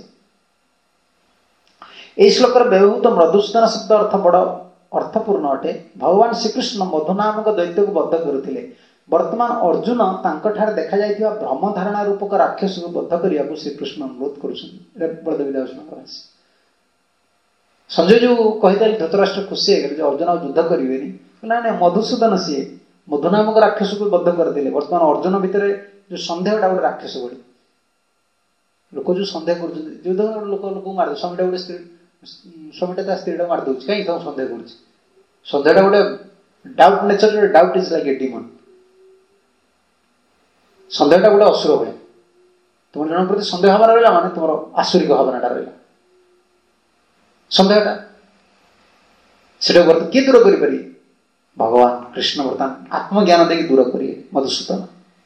ए श्लोकर व्यवहृत मृदुसूदन शब्द अर्थ बड़ अर्थपूर्ण अटे भगवान श्रीकृष्ण मधु नामक दैत्य को बद्ध करते वर्तमान अर्जुन तांकठार देखा जाइथिबा भ्रम धारणा रूपक राक्षस को बद्ध करने श्रीकृष्ण अनुरोध कर बलदेव दास संजय जो कही धृतराष्ट्र खुशी हो अर्जुन आ युद्ध करेंगे ना ना मधुसूदन सी मधु नामक राक्षस को बद्ध करदे बर्तमान अर्जुन भितर जो सन्देहटा गोटे राक्षस भली लोक जो सन्देह कर युद्ध लोक लोक मार स्वामीटा गोटे स्त्री स्वामीटा स्त्रीटा मार दूसरी कहीं सन्देह कर सन्देहटा गोटे doubt nature doubt is like a demon सन्देहटा गोटे असुर भाई तुम जन प्रति सन्देह भावना रहा माने तुम आसुरिक भावनाटा रहा सन्देहटा से किए दूर करें भगवान कृष्ण बर्तमान आत्मज्ञान देखिए दूर करिए मधुसूदन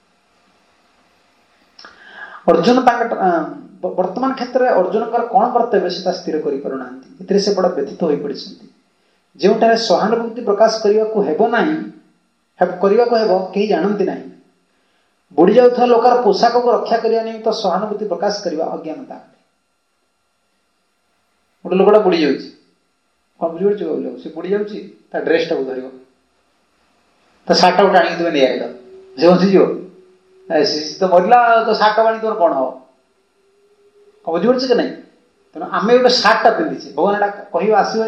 अर्जुन वर्तमान क्षेत्र में अर्जुन कौन कर्तव्य से स्थिर कर से बड़ा व्यथित हो पड़ी जो सहानुभूति प्रकाश करने को हेब नहीं करने को हेब कहीं जानती ना बुड़ी जाऊा लोकार पोशाक को रक्षा करने निमित्त तो सहानुभूति प्रकाश करने अज्ञानता गोटे लोकटा बुड़ी जाऊँ कौन बुझे से बुड़ी जाऊँ ड्रेसटा को धर तो सार्टा गोटे आनिक तुम्हें नहीं आइल से बसीज तो मरला तो सार्ट आनी तुम कौन हम कौन बुझीपड़े कि नहीं तेना आम गोटे सार्टा पिंधीचे भगवान एटा कह आसो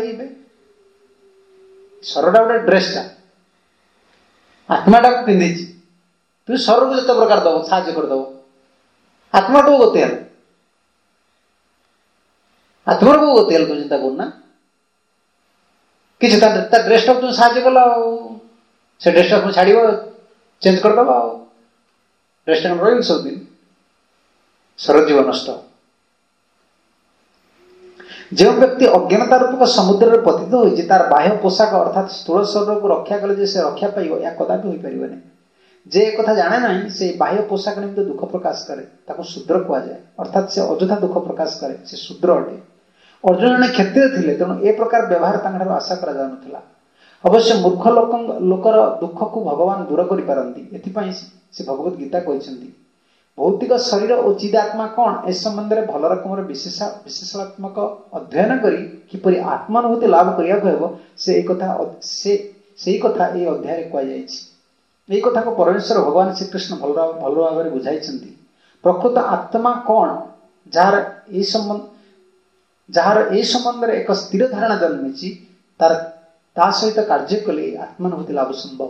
शरीरटा गोटे ड्रेसटा आत्माटा पिंधीचे तुम शरीर को जिते प्रकार दब साहय करदेव आत्मा को गति हेल आत्मा को गति हेल तुम चिंता करना कि ड्रेसटा तुम साहय कल से ड्रेसटा तुम छाड़ चेंज करदेव आ ड्रेसटा रही सब दिन शरीर जीवन नष्ट जो व्यक्ति अज्ञानता रूपक समुद्र में पतित होती तार बाह्य पोशाक अर्थात स्थूल शरीर को रक्षा कले से रक्षा पाइब या कदापि हो पार नहीं जे एक कथा जाने ना से बाह्य पोशाक निमित्त दुख प्रकाश करे ताको शूद्र कह जाए अर्थात से अଯଥା दुख प्रकाश करे से शूद्र अटे अर्जुन जन क्षत्रिय थे तेणु ए प्रकार व्यवहार आशा करा अवश्य मूर्ख लोक लोकर दुख को भगवान दूर कर पारती से भगवत गीता कहते भौतिक शरीर और चिदात्मा कौन ए संबंध में भल रकम विशेषात्मक अध्ययन करी किपरि आत्मानुभूति लाभ करने से कथा से कथा ये अध्याय कहुई यही कथा को परमेश्वर भगवान श्रीकृष्ण भल भल भाव बुझाई प्रकृत आत्मा कौन जार ए संबंध जार ए संबंध में एक स्थिर धारणा जन्मी तार ता सहित कार्य कले आत्मानुभूति लाभ संभव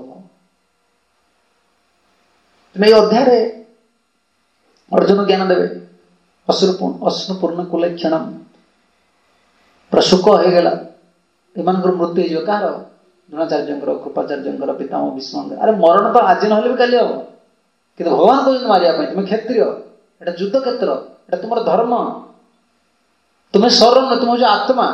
तेनाली अध्याय अर्जुन ज्ञान देवे अश्रुपूर्ण कुल क्षण प्रशुक होगला एम मृत्यु हो कह द्रोणाचार्य कृपाचार्य पितामह भीष्म अरे मरण तो आज ना भी कल हम कि भगवान कहते मारे तुम क्षत्रिय एटा युद्ध क्षेत्र एटा तुम धर्म तुम्हें शरीर न तुम हूँ आत्मा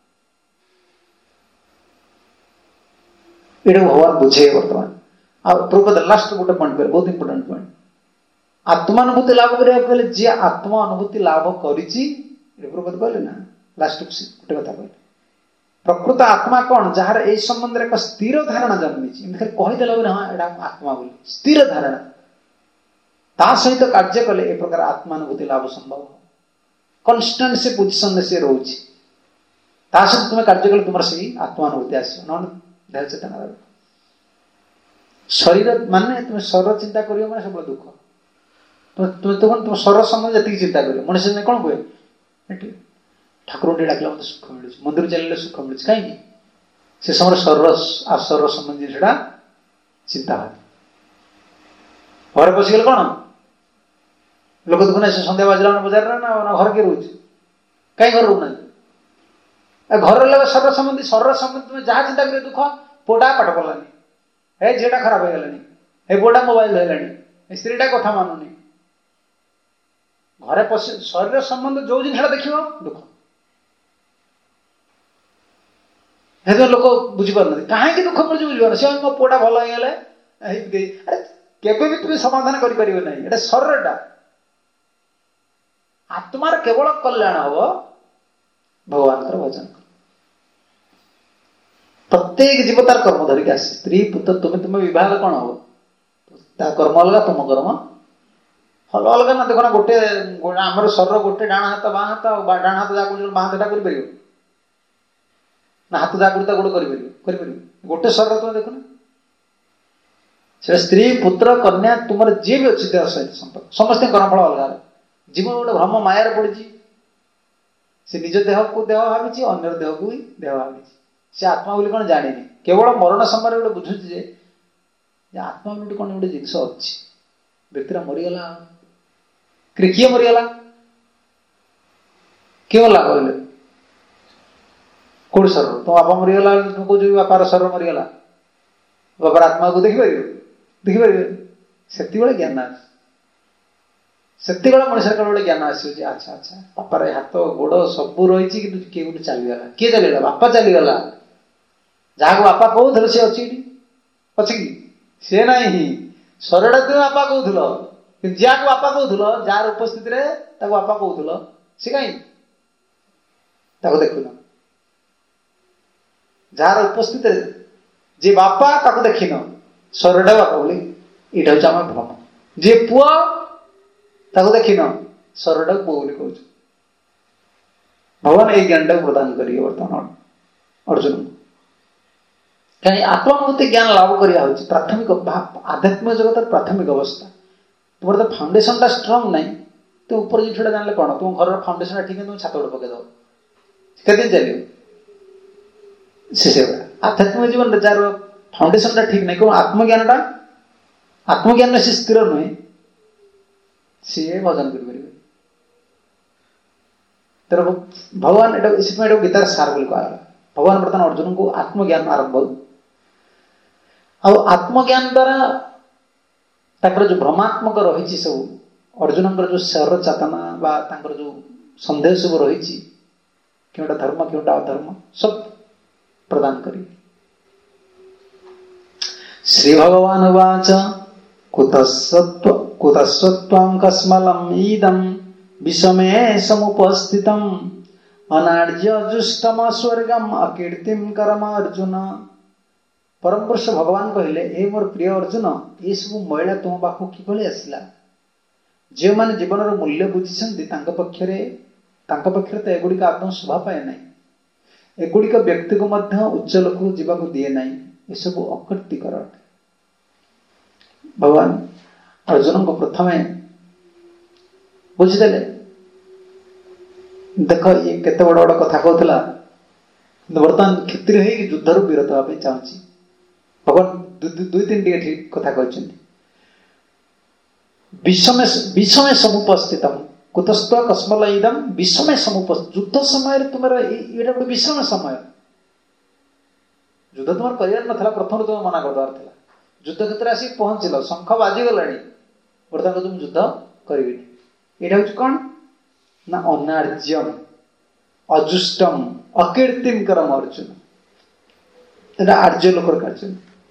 ये भगवान बुझे बर्तमान आ लास्ट गोटे पॉइंट कर बहुत इंपोर्टेंट पॉइंट आत्मानुभूति लाभ करने जी आत्मा अनुभूति लाभ कर ना लास्ट गोटे कथा कहले प्रकृत आत्मा कौन जार ए संबंध में एक स्थिर धारणा जन्मी कहीदेला हाँ यहाँ आत्मा बोली स्थिर धारणा ता सहित कार्य कले ए प्रकार आत्मानुभूति लाभ संभव कन्स्टांट से पोजिशन से रोचे ता सहित तुम्हें कार्य कले तुम से आत्मानुभूति आस देह चेतना शरीर माने तुम शरीर चिंता करियो माने सब दुख तुम तुम तुम शरीर संबंध जी चिंता करियो मनुष्य कौन कहे ठाकुर डाकला मत सुख मिलूँ मंदिर चलने सुख मिलूँ कहीं से समय शरीर शरीर संबंधी से चिंता घर पशिगले कौन लोक देखुना से सन्ध्या बाजला बजार ना घर किए रोचे कहीं घर रोना घर रहा शरीर संबंधी शरीर संबंधी तुम जहाँ चिंता कर दुख पुआ पाठ पढ़लानी हे झीटा खराब हो गलानी हे पुआ मोबाइल धरलानी स्त्रीटा कथा मानुनी घरे पशि शरीर संबंध जो जिन देख दुख लोक बुझीपार कहीं दुख पड़े बुझीपार से मो पुआ भल होगले अरे केवे भी तुम समाधान कर शरीरटा आत्मार केवल कल्याण हम भगवान भजन प्रत्येक जीव तार कर्म धरिक आस स्त्री पुत्र तुम्हें तुम्हें बहुत कौन हम कर्म अलग तुम कर्म अलग अलग ना देखो ना गोटे आमर शरीर गोटे डाण हाथ बाँ हाथ डाण हाथ जहाँ बाँ हाथ कर ना हाथ जहाँ गुड़ता गोड़ कर गोटे शरीर तुम देखो ना से स्त्री पुत्र कन्या तुम जी भी अच्छी देह सहित संपर्क समस्त कर्मफल अलग जीवन गोटे भ्रम मायार पड़ी से निज देह को देह भावी अन्य देह को भी देह भावी से आत्मा बोली कौन जानी केवल मरण समय गोटे बुझुची जे आत्मा बोली कौन गोटे जिनस अच्छी व्यक्ति मरीगला किए मरीगला किए गला कहले कौन शरीर तुम बापा मरीगला तुम कौच बापार शरीर मरीगला बापार आत्मा को देखिपार देखिपार से ज्ञान आस से मनुष्य गोटे ज्ञान आस अच्छा अच्छा बापार हाथ गोड़ सब रही कि किए गोटे चलीगला किए चलीगला बापा चलीगला जहाँ बापा कहूल सी अच्छी अच्छी कि सी ना शरीर तुम बापा कहूल जहाँ बापा कहूल जार उपस्थित बापा कहूल सी कहीं देखुन जार उपस्थित जे बापा ताको देखिन शरीर बापा बोली यहाँ हूँ आम भ्रम जे पुआ ताको देखिन शरीर पुआ बोली कहूँ भगवान ये ज्ञान टाक प्रदान करेंगे बर्तमान अर्जुन को कहीं आत्मानुभूति ज्ञान लाभ करा प्राथमिक आध्यात्मिक जगत प्राथमिक अवस्था तुम तो फाउंडेशन टा स्ट्रंग नहीं तुम ऊपर जिनटा जान कौन तुम घर फाउंडेशन ठीक है तुम छात गोटे पकईद केदिन चलो से आध्यात्मिक जीवन जार फाउंडेशन टा ठीक नहीं कौन आत्मज्ञान टा आत्मज्ञान में से स्थिर नुहे सी भजन कर तर भगवान ये गीतार सार बोली कहा भगवान बर्तमान अर्जुन को आत्मज्ञान आरंभ आ आत्मज्ञान द्वारा ताकर जो भ्रमात्मक रही सब अर्जुन जो शरीर चेतना बा ताकर जो संदेह सब रही क्योंटा धर्म क्योंटा अधर्म सब प्रदान करी श्री भगवान उवाच कुतस्त्व कुतस्त्वं कस्मलम् इदं विषमे समुपस्थितम् अनार्य जुष्टम स्वर्गम अकीर्तिम करम अर्जुन परम पुरुष भगवान कहले हे मोर प्रिय अर्जुन ये सब महिला तुम पाखु किभली आसला जो माने जीवन मूल्य बुझिछन्ति तांका पक्षरे तांका पक्षरे तो एगुड़िक आदम शोभा पाए नहीं एगुड़िक व्यक्ति को मध्य उच्च लोक जीवाक दिए नहीं ये सब अकीर्तिकर भगवान अर्जुन को प्रथम बुझीदेले देख ये केते बड़ बड़ कथा कहला बर्तमान क्षत्रिय है कि युद्धर विरत होगा चाहूँगी भगवान दुई तीन टे ठीक कथा कहते विषमे विषमे समुपस्थित कुतस्थ कस्मल इदम विषमे समुपस्थित युद्ध समय तुम्हारा ये गोटे विषम समय युद्ध तुम कर ना प्रथम तुम मना करदार था युद्ध क्षेत्र आसिक पहुंचल शंख बाजिगला बर्तमान तुम युद्ध कर यहाँ हूँ कौन ना अनार्यम अजुष्टम अकीर्तिम करम अर्जुन एटा आर्य लोकर कार्य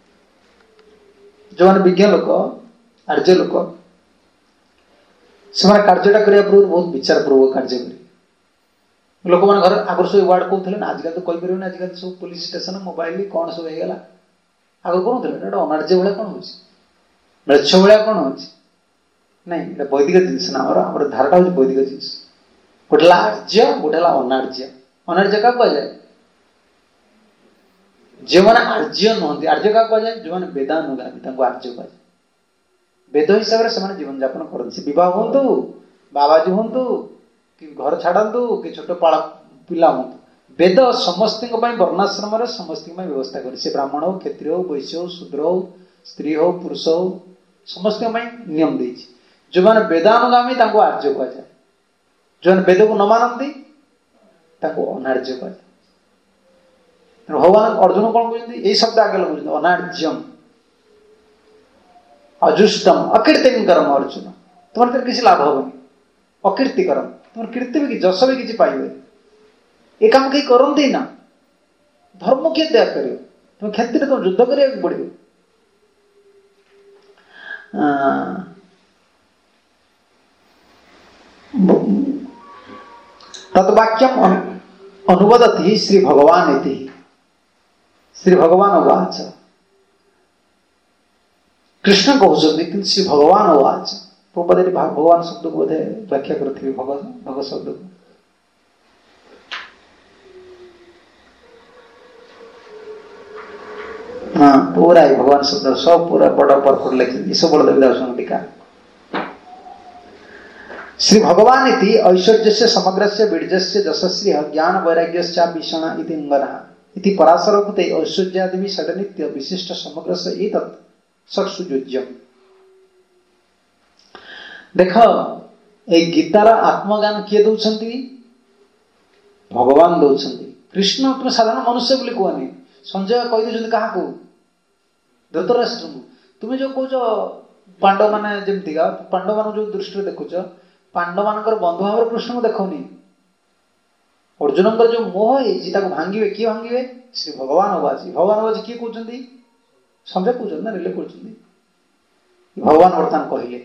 जो विज्ञ लोक आर्य लोक से कार्यटा करने पूर्व बहुत विचार पूर्वक कार्य करें लोक मैंने घर आगर सब वार्ड कहते ना आजिकल तो कहीपर आजिकल सब पुलिस स्टेशन मोबाइल कौन सब होगा आगे कौन थे अनार्य भाया कौन हो म्लेच्छ भाया कौन हो नहीं वैदिक जिनस ना आम धाराटा हूँ वैदिक जिनस गोटे आर्य गोटे अनार्य अनार्य क्या कहुए जो मैंने आर्य नुहति आर्य क्या कहुए जो मैंने वेदानुगामी आर्य कहुए वेद हिसाब से जीवन यापन करते बह हूँ बाबाजी हूँ कि घर छाड़ू कि छोट पाला पिला हूँ वेद समस्त वर्णाश्रम समस्त व्यवस्था करे से ब्राह्मण हो क्षत्रिय हो वैश्य हो शूद्र हो स्त्री हो पुरुष हो समस्त नियम दे जो मैंने वेदानुगामी आर्य कहुए जो वेद को न मानती अनार्य कहुए भगवान अर्जुन कौन कहते यही शब्द आगे लगुच अनार्यम अजुष्टम अकीर्तिम करम अर्जुन तुम किसी लाभ हेनी अकीर्तिकरम तुम कीर्ति भी जस भी किसी पाइबे ये काम कहीं करती ना धर्म किए त्याग कर तुम क्षत्रिय तुम युद्ध करा पड़ो तद्वाक्यम अनुवदति श्री भगवान इति श्री भगवान उवाच कृष्ण कहते कि श्री भगवान उवाच पूर्वपदे भगवान शब्द को बोधे व्याख्या करते भगवान भगवत शब्द को हाँ पूरा ही भगवान शब्द सब पूरा बड़ा परफुट लिखे सब बड़ा टीका श्री भगवान इति ऐश्वर्य से समग्र से बीर्ज से जशस्वी ज्ञान वैराग्य भीषण इति अंगना इति पराशर कृते ऐश्वर्यादि षडनित्य विशिष्ट समग्र से एतत् सत्सुयोज्यम। देख ए गीतार आत्मज्ञान किए दौरान भगवान दौरान कृष्ण तुम साधारण मनुष्य बोली कहनी संजय कहीदे क्या धृतराष्ट्र तुम्हें जो कौच पांडव मान जमीका पांडव मान जो दृष्टि देखुच पांडव मान बंधु भाव कृष्ण को देखनी अर्जुन जो मोह है भांगे किए भांगे श्री भगवान अबाजी भगवान अबाजी किए कहते संजय कहते ना रिले कहते भगवान बर्तमान कहले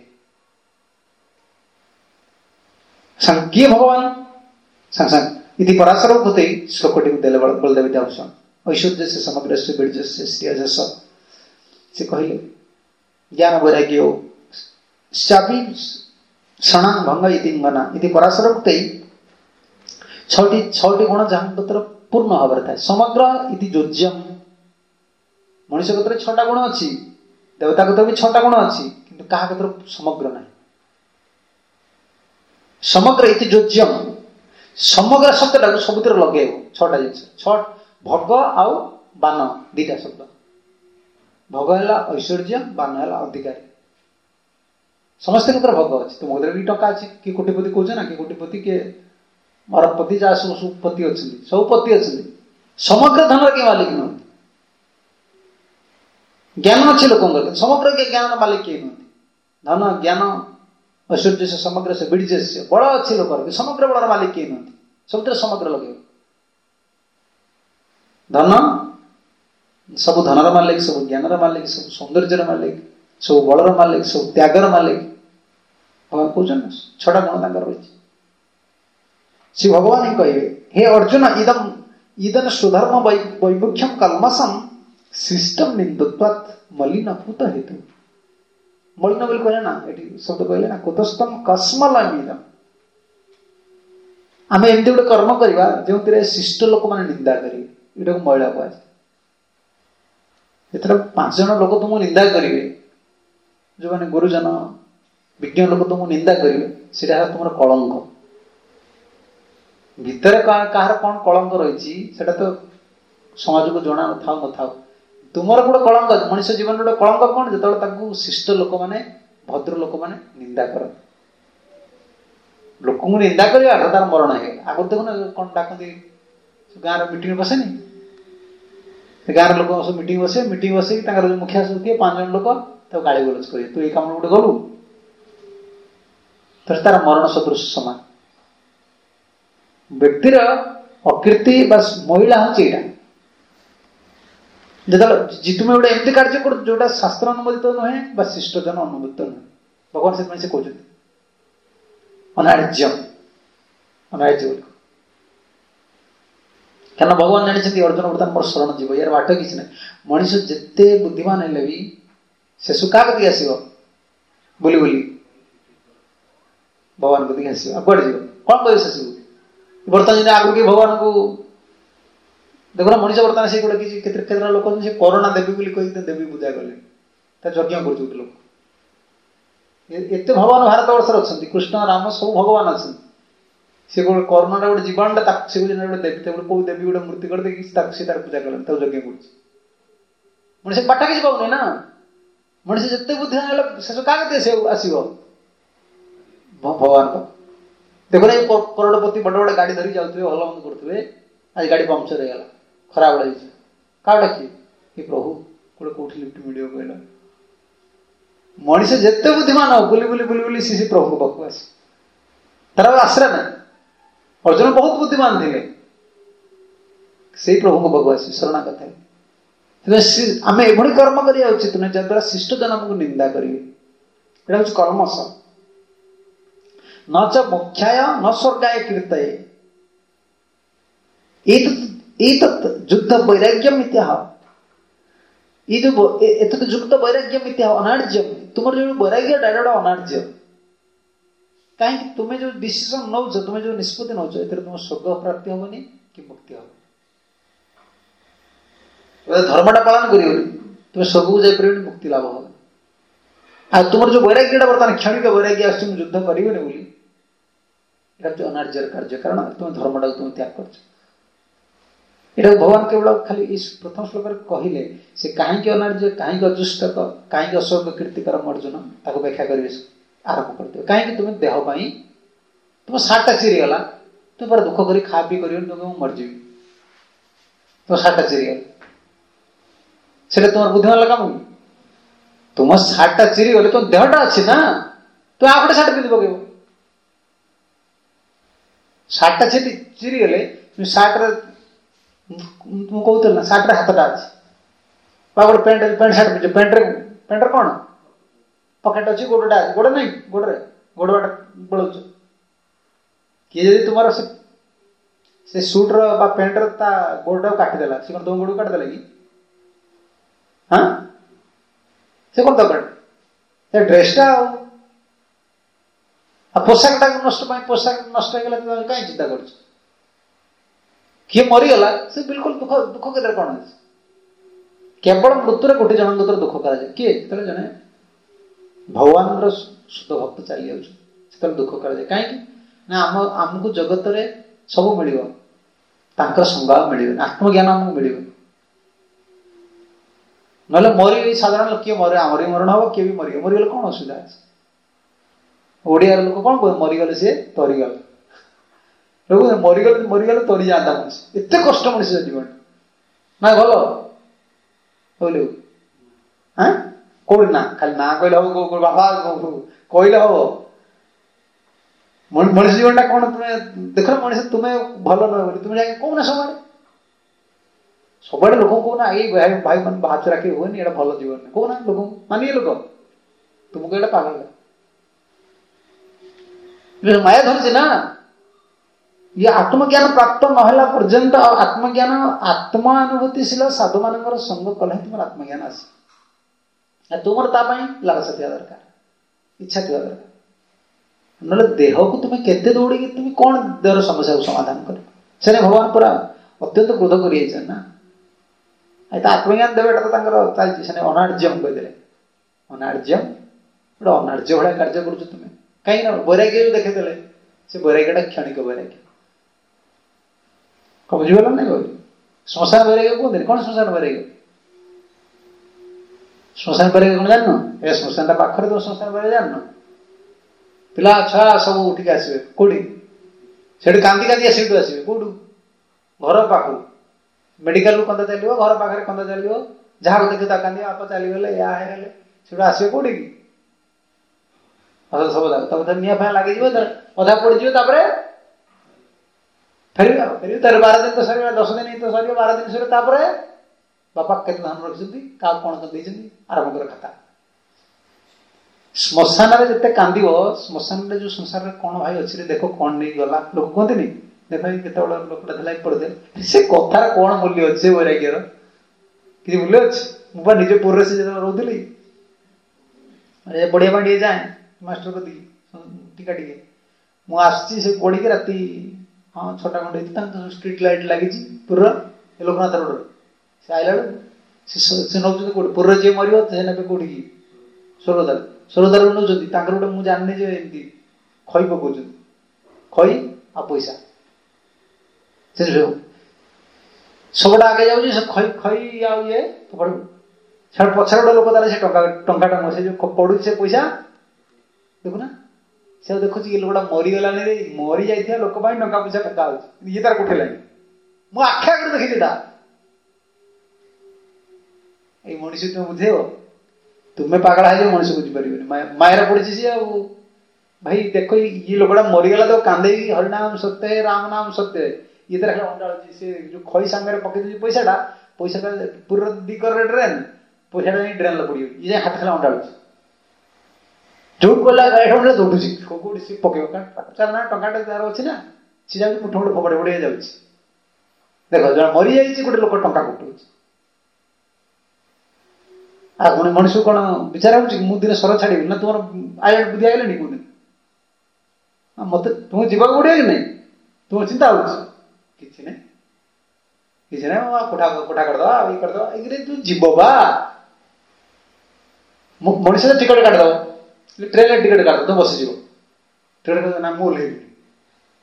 किए भगवान सांग सांग इति पराशर कृते श्लोकटी देले बलदेव भूषण ऐश्वर्य से समग्र से बीर्ज से श्री अजस से कहले ज्ञान वैराग्य क्षण भंग इति अंगना इति पराशर कृते छटी छटी गुण जहाँ कतर पूर्ण भाव था समग्र इति योज्यम मनुष्य कतर छटा गुण अच्छी देवता कतर भी छटा गुण अच्छी किंतु कहा कतर समग्र ना समग्र इति योज्यम समग्र शब्द सबुत लगे छटा जिन छठ भग आउ बान दीटा शब्द भग है ऐश्वर्य बान है अधिकारी समस्त भग अच्छी तुम भी टका अच्छी कि कोटिपति कौच ना कि कोटिपति के अरबपति जहाँ सब सुपति अच्छे सबपति अच्छे समग्र धन के मालिक नुह ज्ञान अच्छे लोक समग्र के ज्ञान मालिक किए नुह धन ज्ञान ऐश्वर्य से समग्र से बीर्ज से बड़ अच्छे लोक समग्र बड़ मालिक किए नुह सब समग्र लगे धन सब धनर मालिक सब ज्ञानर मालिक सब सौंदर्यर मालिक सब बलर मालिक सब त्यागर मालिक भगवान कहते छटा गुण रही श्री भगवान ही कहे हे अर्जुन इदम इदन सुधर्म वैमुख्यम कलमसम सिस्टम निंदत्वात् मलिन भूत हेतु मलिन बोली कहले ना एटी शब्द कहले ना कुतस्तम कस्मलमिदम आम एमती गोटे कर्म करवा जो शिष्ट लोक मैंने निंदा करेंगे ये महिला कह जो पांच जन लोक तुमको निंदा करेंगे जो मैंने गुरुजन विज्ञ लोक तुमको निंदा करेंगे सीटा तुम कलंक भितर कहार कौन कलंक रही तो समाज को जना न था न था तुमर गोटे कलंक मनुष्य जीवन गोटे कलंक कौन जो शिष्ट लोक मैंने भद्र लोक मैंने निंदा कर लोक को निंदा कर तार मरण है आगे देखो कौन डाकती गाँव मीटिंग बसेनी गाँव लोक सब मीटिंग बसे मीटिंग बस जो मुखिया सब किए पांच जन लोक गाड़ी गलज कर तू ये कम गोटे गलु तो तार मरण सदृश समान व्यक्तिर अकीर्ति बस महिला हूँ जो तुम्हें गोटे एमती कार्य कर जोटा शास्त्र अनुमोदित नुहे शिष्टजन अनुमोदित नुहे भगवान से कहते अनार्यम अनार्य क्या भगवान जानी अर्जुन बर्तमान मोर शरण जीव यार बाट किसी ना मनीष जिते बुद्धिमान है भी शेष क्या कति आस बुली बुली भगवान कति आस कौटे जीव कौन कह शेष बर्तमान आगु के भगवान को देख ना मनीष बर्तमान से गोटे किसी केत लोक करोना देवी बोली कही देवी पूजा कले यज्ञ कर लोक एत भगवान भारत वर्ष अच्छा कृष्ण राम सब भगवान अच्छा सी गोटे करोना गोटे जीवाणुटा से गोटे देवी कौ देवी गोटे मूर्ति कर तार पूजा कले यज्ञ कर मनीष पाठ किसी पाऊनी ना मनीष जिते बुद्धिमान शेष क्या आसो भगवान देख ना करोड़पति बड़ बड़े गाड़ी धरी जाऊे हल बंद करुवे आज गाड़ी पंक्चर हो खराब लगे क्या डाकिए कि प्रभु गोटे कौट लिफ्ट मिल कहला मनीष जिते बुद्धिमान हो बुली बुली बुली बुली सी प्रभु पाक आस तार आश्रय ना अर्जुन बहुत बुद्धिमान थे से प्रभु को पाक आस शरणागत है आम एभली कर्म करा उचित नुहे जहाद्वारा शिष्ट जन आमको निंदा करेंगे यहाँ हूँ कर्मश न च मोक्षाय न स्वर्गाय कीर्तये एतत् युद्ध वैराग्यम इत्याह ये जो एतत् युक्त वैराग्यम इत्याह अनार्यम तुम जो वैराग्य डायरेक्ट अनार्य कहीं तुम्हें जो डिसीजन नौ तुम्हें जो निष्पत्ति नौ तुम स्वर्ग प्राप्ति हेनी कि मुक्ति हम धर्मटा पालन कर तुम स्वर्ग को जापर मुक्ति लाभ हो आ तुम जो वैराग्यटा बर्तमान क्षणिक वैराग्य आस युद्ध कर এটা হচ্ছে অনার্যের কার্য, কারণ তুমি ধর্মটাকে তুমি ত্যাগ করছো। এটা ভগবান কেবଳ ଖାଲି এই প্রথম শ্লোকରେ କହିଲେ ସେ କାହିଁକି ଅନାର୍ଯ୍ୟ, କାହିଁକି ଅଜୁଷ୍ଟକ, କାହିଁକି ଅଶୋକ କୀର୍ତ୍ତିକରମ ଅର୍ଜୁନ, ତାକୁ ବ୍ୟାଖ୍ୟା କରିବେ ଆରମ୍ଭ କରିଦେବେ। କାହିଁକି ତୁମେ ଦେହ ପାଇଁ ତୁମ ସାର୍ଟଟା ଚିରିଗଲା, ତୁମେ ପୁରା ଦୁଃଖ କରି ଖା ପିଇ କରିବନି, ତୁମେ ମୁଁ ମରିଯିବି, ତୁମ ସାର୍ଟଟା ଚିରିଗଲା, ସେଟା ତୁମର ବୁଦ୍ଧିମାନ କାମ କି? ତୁମ ସାର୍ଟଟା ଚିରିଗଲେ ତୁମ ଦେହଟା ଅଛି ନା, ତୁମେ ଆଉ ଗୋଟେ ସାର୍ଟ ପିନ୍ଧି ପକେଇବ। ସାର୍ଟଟା ଚିରିଗଲେ ସାର୍ଟରେ ମୁଁ କହୁଥିଲି ନା ସାର୍ଟରେ ହାତଟା ଅଛି, ବା ଗୋଟେ ପ୍ୟାଣ୍ଟ ପ୍ୟାଣ୍ଟ ସାର୍ଟ ପିନ୍ଧୁଛ, ପ୍ୟାଣ୍ଟରେ ପ୍ୟାଣ୍ଟରେ କ'ଣ ପକେଟ ଅଛି, ଗୋଡ଼ଟା ଅଛି, ଗୋଡ଼ ନାହିଁ, ଗୋଡ଼ରେ ଗୋଡ଼ ବାଟ ବଳଉଛ। କିଏ ଯଦି ତୁମର ସେ ସେ ସୁଟ୍ର ବା ପ୍ୟାଣ୍ଟର ତା ଗୋଡ଼ଟାକୁ କାଟିଦେଲା, ସେ କ'ଣ ତୁମ ଗୋଡ଼କୁ କାଟିଦେଲା କି? ହଁ, ସେ କ'ଣ ଦରକାର ସେ ଡ୍ରେସଟା ଆଉ ଆଉ ପୋଷାକଟାକୁ ନଷ୍ଟ ପାଇଁ, ପୋଷାକ ନଷ୍ଟ ହେଇଗଲା ତୁମେ କାହିଁ ଚିନ୍ତା କରୁଛ? କିଏ ମରିଗଲା ସେ ବିଲକୁଲ ଦୁଃଖ ଦୁଃଖ କରିବାରେ କ'ଣ ଅଛି? କେବଳ ମୃତ୍ୟୁରେ ଗୋଟେ ଜଣଙ୍କ ଦ୍ୱାରା ଦୁଃଖ କରାଯାଏ। କିଏ? ଯେତେବେଳେ ଜଣେ ଭଗବାନଙ୍କର ଶୁଦ୍ଧ ଭକ୍ତ ଚାଲି ଯାଉଛି ସେତେବେଳେ ଦୁଃଖ କରାଯାଏ। କାହିଁକି ନା ଆମ ଆମକୁ ଜଗତରେ ସବୁ ମିଳିବ, ତାଙ୍କର ସଙ୍ଗ ମିଳିବନି, ଆତ୍ମଜ୍ଞାନ ଆମକୁ ମିଳିବନି। ନହେଲେ ମରି ସାଧାରଣ ଲୋକ କିଏ ମରେ, ଆମର ବି ମରଣ ହବ, କିଏ ବି ମରିବ, ମରିଗଲେ କ'ଣ ଅସୁବିଧା ଅଛି? ଓଡ଼ିଆର ଲୋକ କ'ଣ କୁହେ, ମରିଗଲେ ସିଏ ତରିଗଲେ, ମରିଗଲେ ମରିଗଲେ ତରି ଯାଆନ୍ତା ମଣିଷ, ଏତେ କଷ୍ଟ ମଣିଷ ଜୀବନ ନା ଭଲ କହିଲେ ହଁ କୋଉଠି ନା ଖାଲି ନା କହିଲେ ହବ, ବାବା କହିଲେ ହବ। ମଣିଷ ଜୀବନଟା କ'ଣ ତୁମେ ଦେଖ, ମଣିଷ ତୁମେ ଭଲ ନୁହେଁ ବୋଲି ତୁମେ ଯାଇକି କହୁନା ସବୁଆଡ଼େ, ସବୁଆଡ଼େ ଲୋକଙ୍କୁ କହୁନା ଏଇ ଭାଇ ଭାଇ ମାନେ ବାହାଚ ରାଖି ହୁଏନି, ଏଇଟା ଭଲ ଜୀବନ କହୁନା ଲୋକଙ୍କୁ, ମାନିଏ ଲୋକ ତୁମକୁ ଏଇଟା ପାଗଳ ମାୟା ଧରିଛି ନା। ଇଏ ଆତ୍ମଜ୍ଞାନ ପ୍ରାପ୍ତ ନହେଲା ପର୍ଯ୍ୟନ୍ତ, ଆଉ ଆତ୍ମଜ୍ଞାନ ଆତ୍ମାନୁଭୂତିଶୀଳ ସାଧୁ ମାନଙ୍କର ସଙ୍ଗ କଲେ ହିଁ ତୁମର ଆତ୍ମଜ୍ଞାନ ଆସେ। ତୁମର ତା ପାଇଁ ଲାଳସା ଥିବା ଦରକାର, ଇଚ୍ଛା ଥିବା ଦରକାର। ନହେଲେ ଦେହକୁ ତୁମେ କେତେ ଦୌଡ଼ିକି ତୁମେ କ'ଣ ଦେହର ସମସ୍ୟାକୁ ସମାଧାନ କରିବ? ସେନେ ଭଗବାନ ପୁରା ଅତ୍ୟନ୍ତ କ୍ରୋଧ କରିଯାଇଛନ୍ତି ନା। ତ ଆତ୍ମଜ୍ଞାନ ଦେବେ, ଏଟା ତ ତାଙ୍କର ଚାଲିଛି। ସେନେ ଅନାର୍ଯ୍ୟମ କହିଦେଲେ, ଅନାର୍ଯ୍ୟମ ଗୋଟେ ଅନାର୍ଯ୍ୟ ଭଳିଆ କାର୍ଯ୍ୟ କରୁଛ ତୁମେ। କାହିଁକି ନା ବୈରାଗ୍ୟ ଯୋଉ ଦେଖେଇଦେଲେ, ସେ ବୈରାଗ୍ୟଟା କ୍ଷଣିକ ବୈରାଗ୍ୟ। କ'ଣ ବୁଝିଗଲ ନାଇଁ? କହିଲି ଶ୍ମଶାନ ବୈରାଗ୍ୟ କୁହନ୍ତିନି। କ'ଣ ଶ୍ମଶାନ ବୈରାଗ୍ୟ? ଶ୍ମଶାନ ବୈରାଗ୍ୟ କ'ଣ ଜାଣିନ? ଏ ଶ୍ମଶାନଟା ପାଖରେ, ତ ଶ୍ମଶାନ ବୈରାଗ୍ୟ ଜାଣିନ? ପିଲା ଛୁଆ ସବୁ ଉଠିକି ଆସିବେ କୋଉଠି? ସେଠି କାନ୍ଦି କାନ୍ଦି ସେଇଠୁ ଆସିବେ। କୋଉଠୁ? ଘର ପାଖରୁ। ମେଡିକାଲରୁ କନ୍ଦା ଚାଲିବ, ଘର ପାଖରେ କନ୍ଦା ଚାଲିବ, ଯାହାକୁ ଦେଖି ତା କାନ୍ଦିବ, ବାପା ଚାଲିଗଲେ, ୟା ହେଇଗଲେ, ସେଠୁ ଆସିବେ କୋଉଠି କି? ସବୁ ତାପରେ ନିଆଁ ଫାଁ ଲାଗିଯିବ, ଅଧା ପଡିଯିବ, ତାପରେ ଫେରିବେ ଆଉ ଫେରିବେ। ତାର ବାର ଦିନ ତ ସରିବ, ଦଶ ଦିନ ତ ସରିବ, ବାର ଦିନ ସରିବ। ତାପରେ ବାପା କେତେ ଧାନ ରଖିଛନ୍ତି, କାହାକୁ କ'ଣ ଦେଇଛନ୍ତି, ଆରମ୍ଭ କର ଖାତା। ଶ୍ମଶାନରେ ଯେତେ କାନ୍ଦିବ, ଶ୍ମଶାନରେ ଯୋଉ ସଂସାରରେ କ'ଣ ଭାଇ ଅଛି ରେ, ଦେଖ କ'ଣ ନେଇଗଲା, ଲୋକ କୁହନ୍ତିନି, ଦେଖ କେତେବେଳେ ଲୋକଟା ଥିଲା ପଡିଦେ, ସେ କଥାର କ'ଣ ମୂଲ୍ୟ ଅଛି? ସେ ବୈରାଗ୍ୟର କିଛି ମୂଲ୍ୟ ଅଛି? ମୁଁ ବା ନିଜେ ପୁରରେ ସେ ଯେତେବେଳେ ରହୁଥିଲି, ପଢିବା ପାଇଁ ଟିକେ ଯାଏ ମାଷ୍ଟର କତିକି, ଟିକା ଟିକେ ମୁଁ ଆସୁଛି, ସେ ପଢିକି ରାତି ହଁ ଛଅଟା ଖଣ୍ଡେ ହେଇଛି, ତାଙ୍କ ଷ୍ଟ୍ରିଟ୍ ଲାଇଟ୍ ଲାଗିଛି ପୁରର ଲୋକନାଥ ରୋଡରେ। ସେ ଆଇଲା ବେଳକୁ ସେ ନେଉଛନ୍ତି କୋଉଠି? ପୁରରେ ଯିଏ ମରିବ ସେ ନେବେ କୋଉଠିକି? ସ୍ୱର୍ଗଦ୍ୱାର। ସ୍ୱର୍ଗଦ୍ୱାର ନେଉଛନ୍ତି, ତାଙ୍କର ଗୋଟେ ମୁଁ ଜାଣିନି ଯେ ଏମିତି ଖଇ ପକଉଛନ୍ତି, ଖଇ ଆଉ ପଇସା, ସେ ସବୁଟା ଆଗେ ଯାଉଛି, ସେ ଖଇ ଖଇ ଆଉ ଇଏ ସେ ପଛରେ ଗୋଟେ ଲୋକ, ତାହେଲେ ସେ ଟଙ୍କା ଟଙ୍କାଟା ସେ ଯୋଉ ପଡୁଛି ସେ ପଇସା ଦେଖୁନା, ସେ ଦେଖୁଛି କି ଲୋକଟା ମରିଗଲାଣି, ମରି ଯାଇଥିବା ଲୋକ ପାଇଁ ଟଙ୍କା ପଇସା ଫେକା ହଉଛି, ଇଏ ତାର ଉଠେଇଲାଣି। ମୁଁ ଆଖି ଆଗରେ ଦେଖିଛି ଏଟା। ଏଇ ମଣିଷ ତୁମେ ବୁଝେଇବ? ତୁମେ ପାଗଳା ହେଇଯିବ, ମଣିଷ ବୁଝିପାରିବନି। ମାୟାରେ ପଡିଛି ସିଏ ଆଉ। ଭାଇ ଦେଖ, ଇଏ ଲୋକଟା ମରିଗଲା ତ କାନ୍ଦେଇ ହରିନାମ ସତ୍ୟ ରାମ ନାମ ସତ୍ୟ, ଇଏ ତାର ଅଣ୍ଡାଳୁଛି। ସେ ଯୋଉ ଖଇ ସାଙ୍ଗରେ ପକେଇ ଦଉଛି ପଇସାଟା, ପଇସାଟା ପୁରା ଦିକରରେ ଡ୍ରେନ୍, ପଇସାଟା ଯାଇ ଡ୍ରେନ୍ରେ ପଡିବ, ଇଏ ହାତ ଖେଳା ଅଣ୍ଡାଳୁଛି। ଯୋଉଠି ଗଲା ଗାଈ ଦୌଡୁଛି, କୋଉଠି ସେ ପକେଇବ, କାରଣ ଟଙ୍କାଟା ତାର ଅଛି ନା, ସେ ଯାଉଛି ମୁଠ ମୁଠ ଫୋପାଡ଼ି ଫୋପାଡ଼ି ଯାଉଛି। ଦେଖ, ଜଣେ ମରିଯାଇଛି, ଗୋଟେ ଲୋକ ଟଙ୍କା କୁଟଉଛି। ଆଉ ପୁଣି ମଣିଷକୁ କ'ଣ ବିଚାର ହଉଛି କି ମୁଁ ଦିନେ ସର ଛାଡିବି ନା? ତୁମର ଆଇଲାଣି ବୁଦ୍ଧି ଆଇଲାଣି କୋଉଦିନ? ମତେ ତୁମକୁ ଯିବାକୁ ପଡିବ କି ନାହିଁ? ତୁମର ଚିନ୍ତା ହଉଛି? କିଛି ନାହିଁ, କିଛି ନାହିଁ, କୋଠା କୋଠା କରିଦବା, ଇଏ କରିଦବା, ଏଇରେ ତୁ ଯିବ ବା। ମଣିଷ ଟିକଟ କାଟିଦବ, ଟ୍ରେନରେ ଟିକେଟ କାଟିଦବ, ତୁ ବସିଯିବ, ଟିକେଟ କାଟିଦବ ନା, ମୁଁ ଓହ୍ଲେଇବିନି,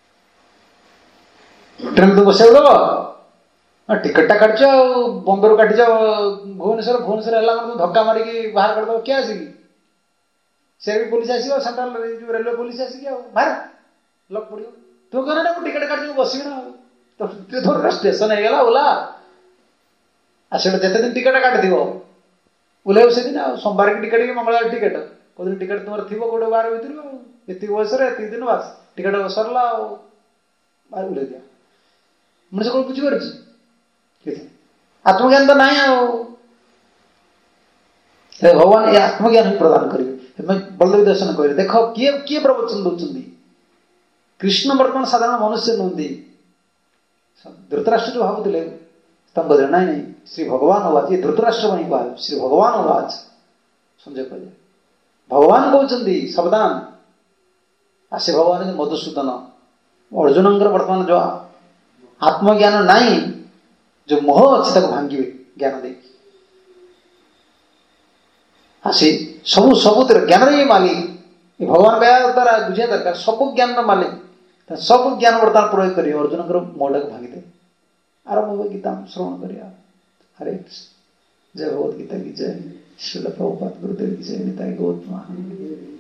ट्रेन तो बस टिकटा काट बॉम्बे रू काटी भुवनेश्वर भुवनेश्वर है धक्का मारिकी बाहर करदेव किए आसिक से भी पुलिस आस सेंट्रल जो रेलवे पुलिस आसिक बाहर लक पड़ो तू कह ना टिकट काट बस ना स्टेशन है ओला आसे जिते दिन टिकट काटि ओल्लैब से दिन सोमवार की टिकट कि मंगलवार टिकट कौ दिन टिकट तुम थी गोटे बार भर ये बयस ये दिन बास टिकट सरला बाहर ओल्लै दिया मनुष्य कौन बुझीपार आत्मज्ञान तो ना भगवान ये आत्मज्ञान ही प्रदान करेंगे बलदेव दर्शन कह देख किए किए प्रवचन दौरान कृष्ण बर्तमान साधारण मनुष्य नुहति धृतराष्ट्र जो भावुले स्तंभ ना नहीं श्री भगवान उवाच ये धृतराष्ट्र नहीं कह श्री भगवान उवाच संजय कहले भगवान कहते सावधान आसे भगवान मधुसूदन अर्जुन बर्तमान जो आत्मज्ञान नहीं जो मोह अच्छी भांगे ज्ञान दे आसी सब सब ज्ञान ही मालिक ये भगवान कह द्वारा बुझा दरकार सब ज्ञान मालिक सब ज्ञान बर्तमान प्रयोग कर अर्जुन मोहटा को भांगी दे आरंभ गीता श्रवण करिया हरे कृष्ण जय भगवद गीता की जय श्रील प्रभुपाद गुरुदेव की जय निताई गौतम।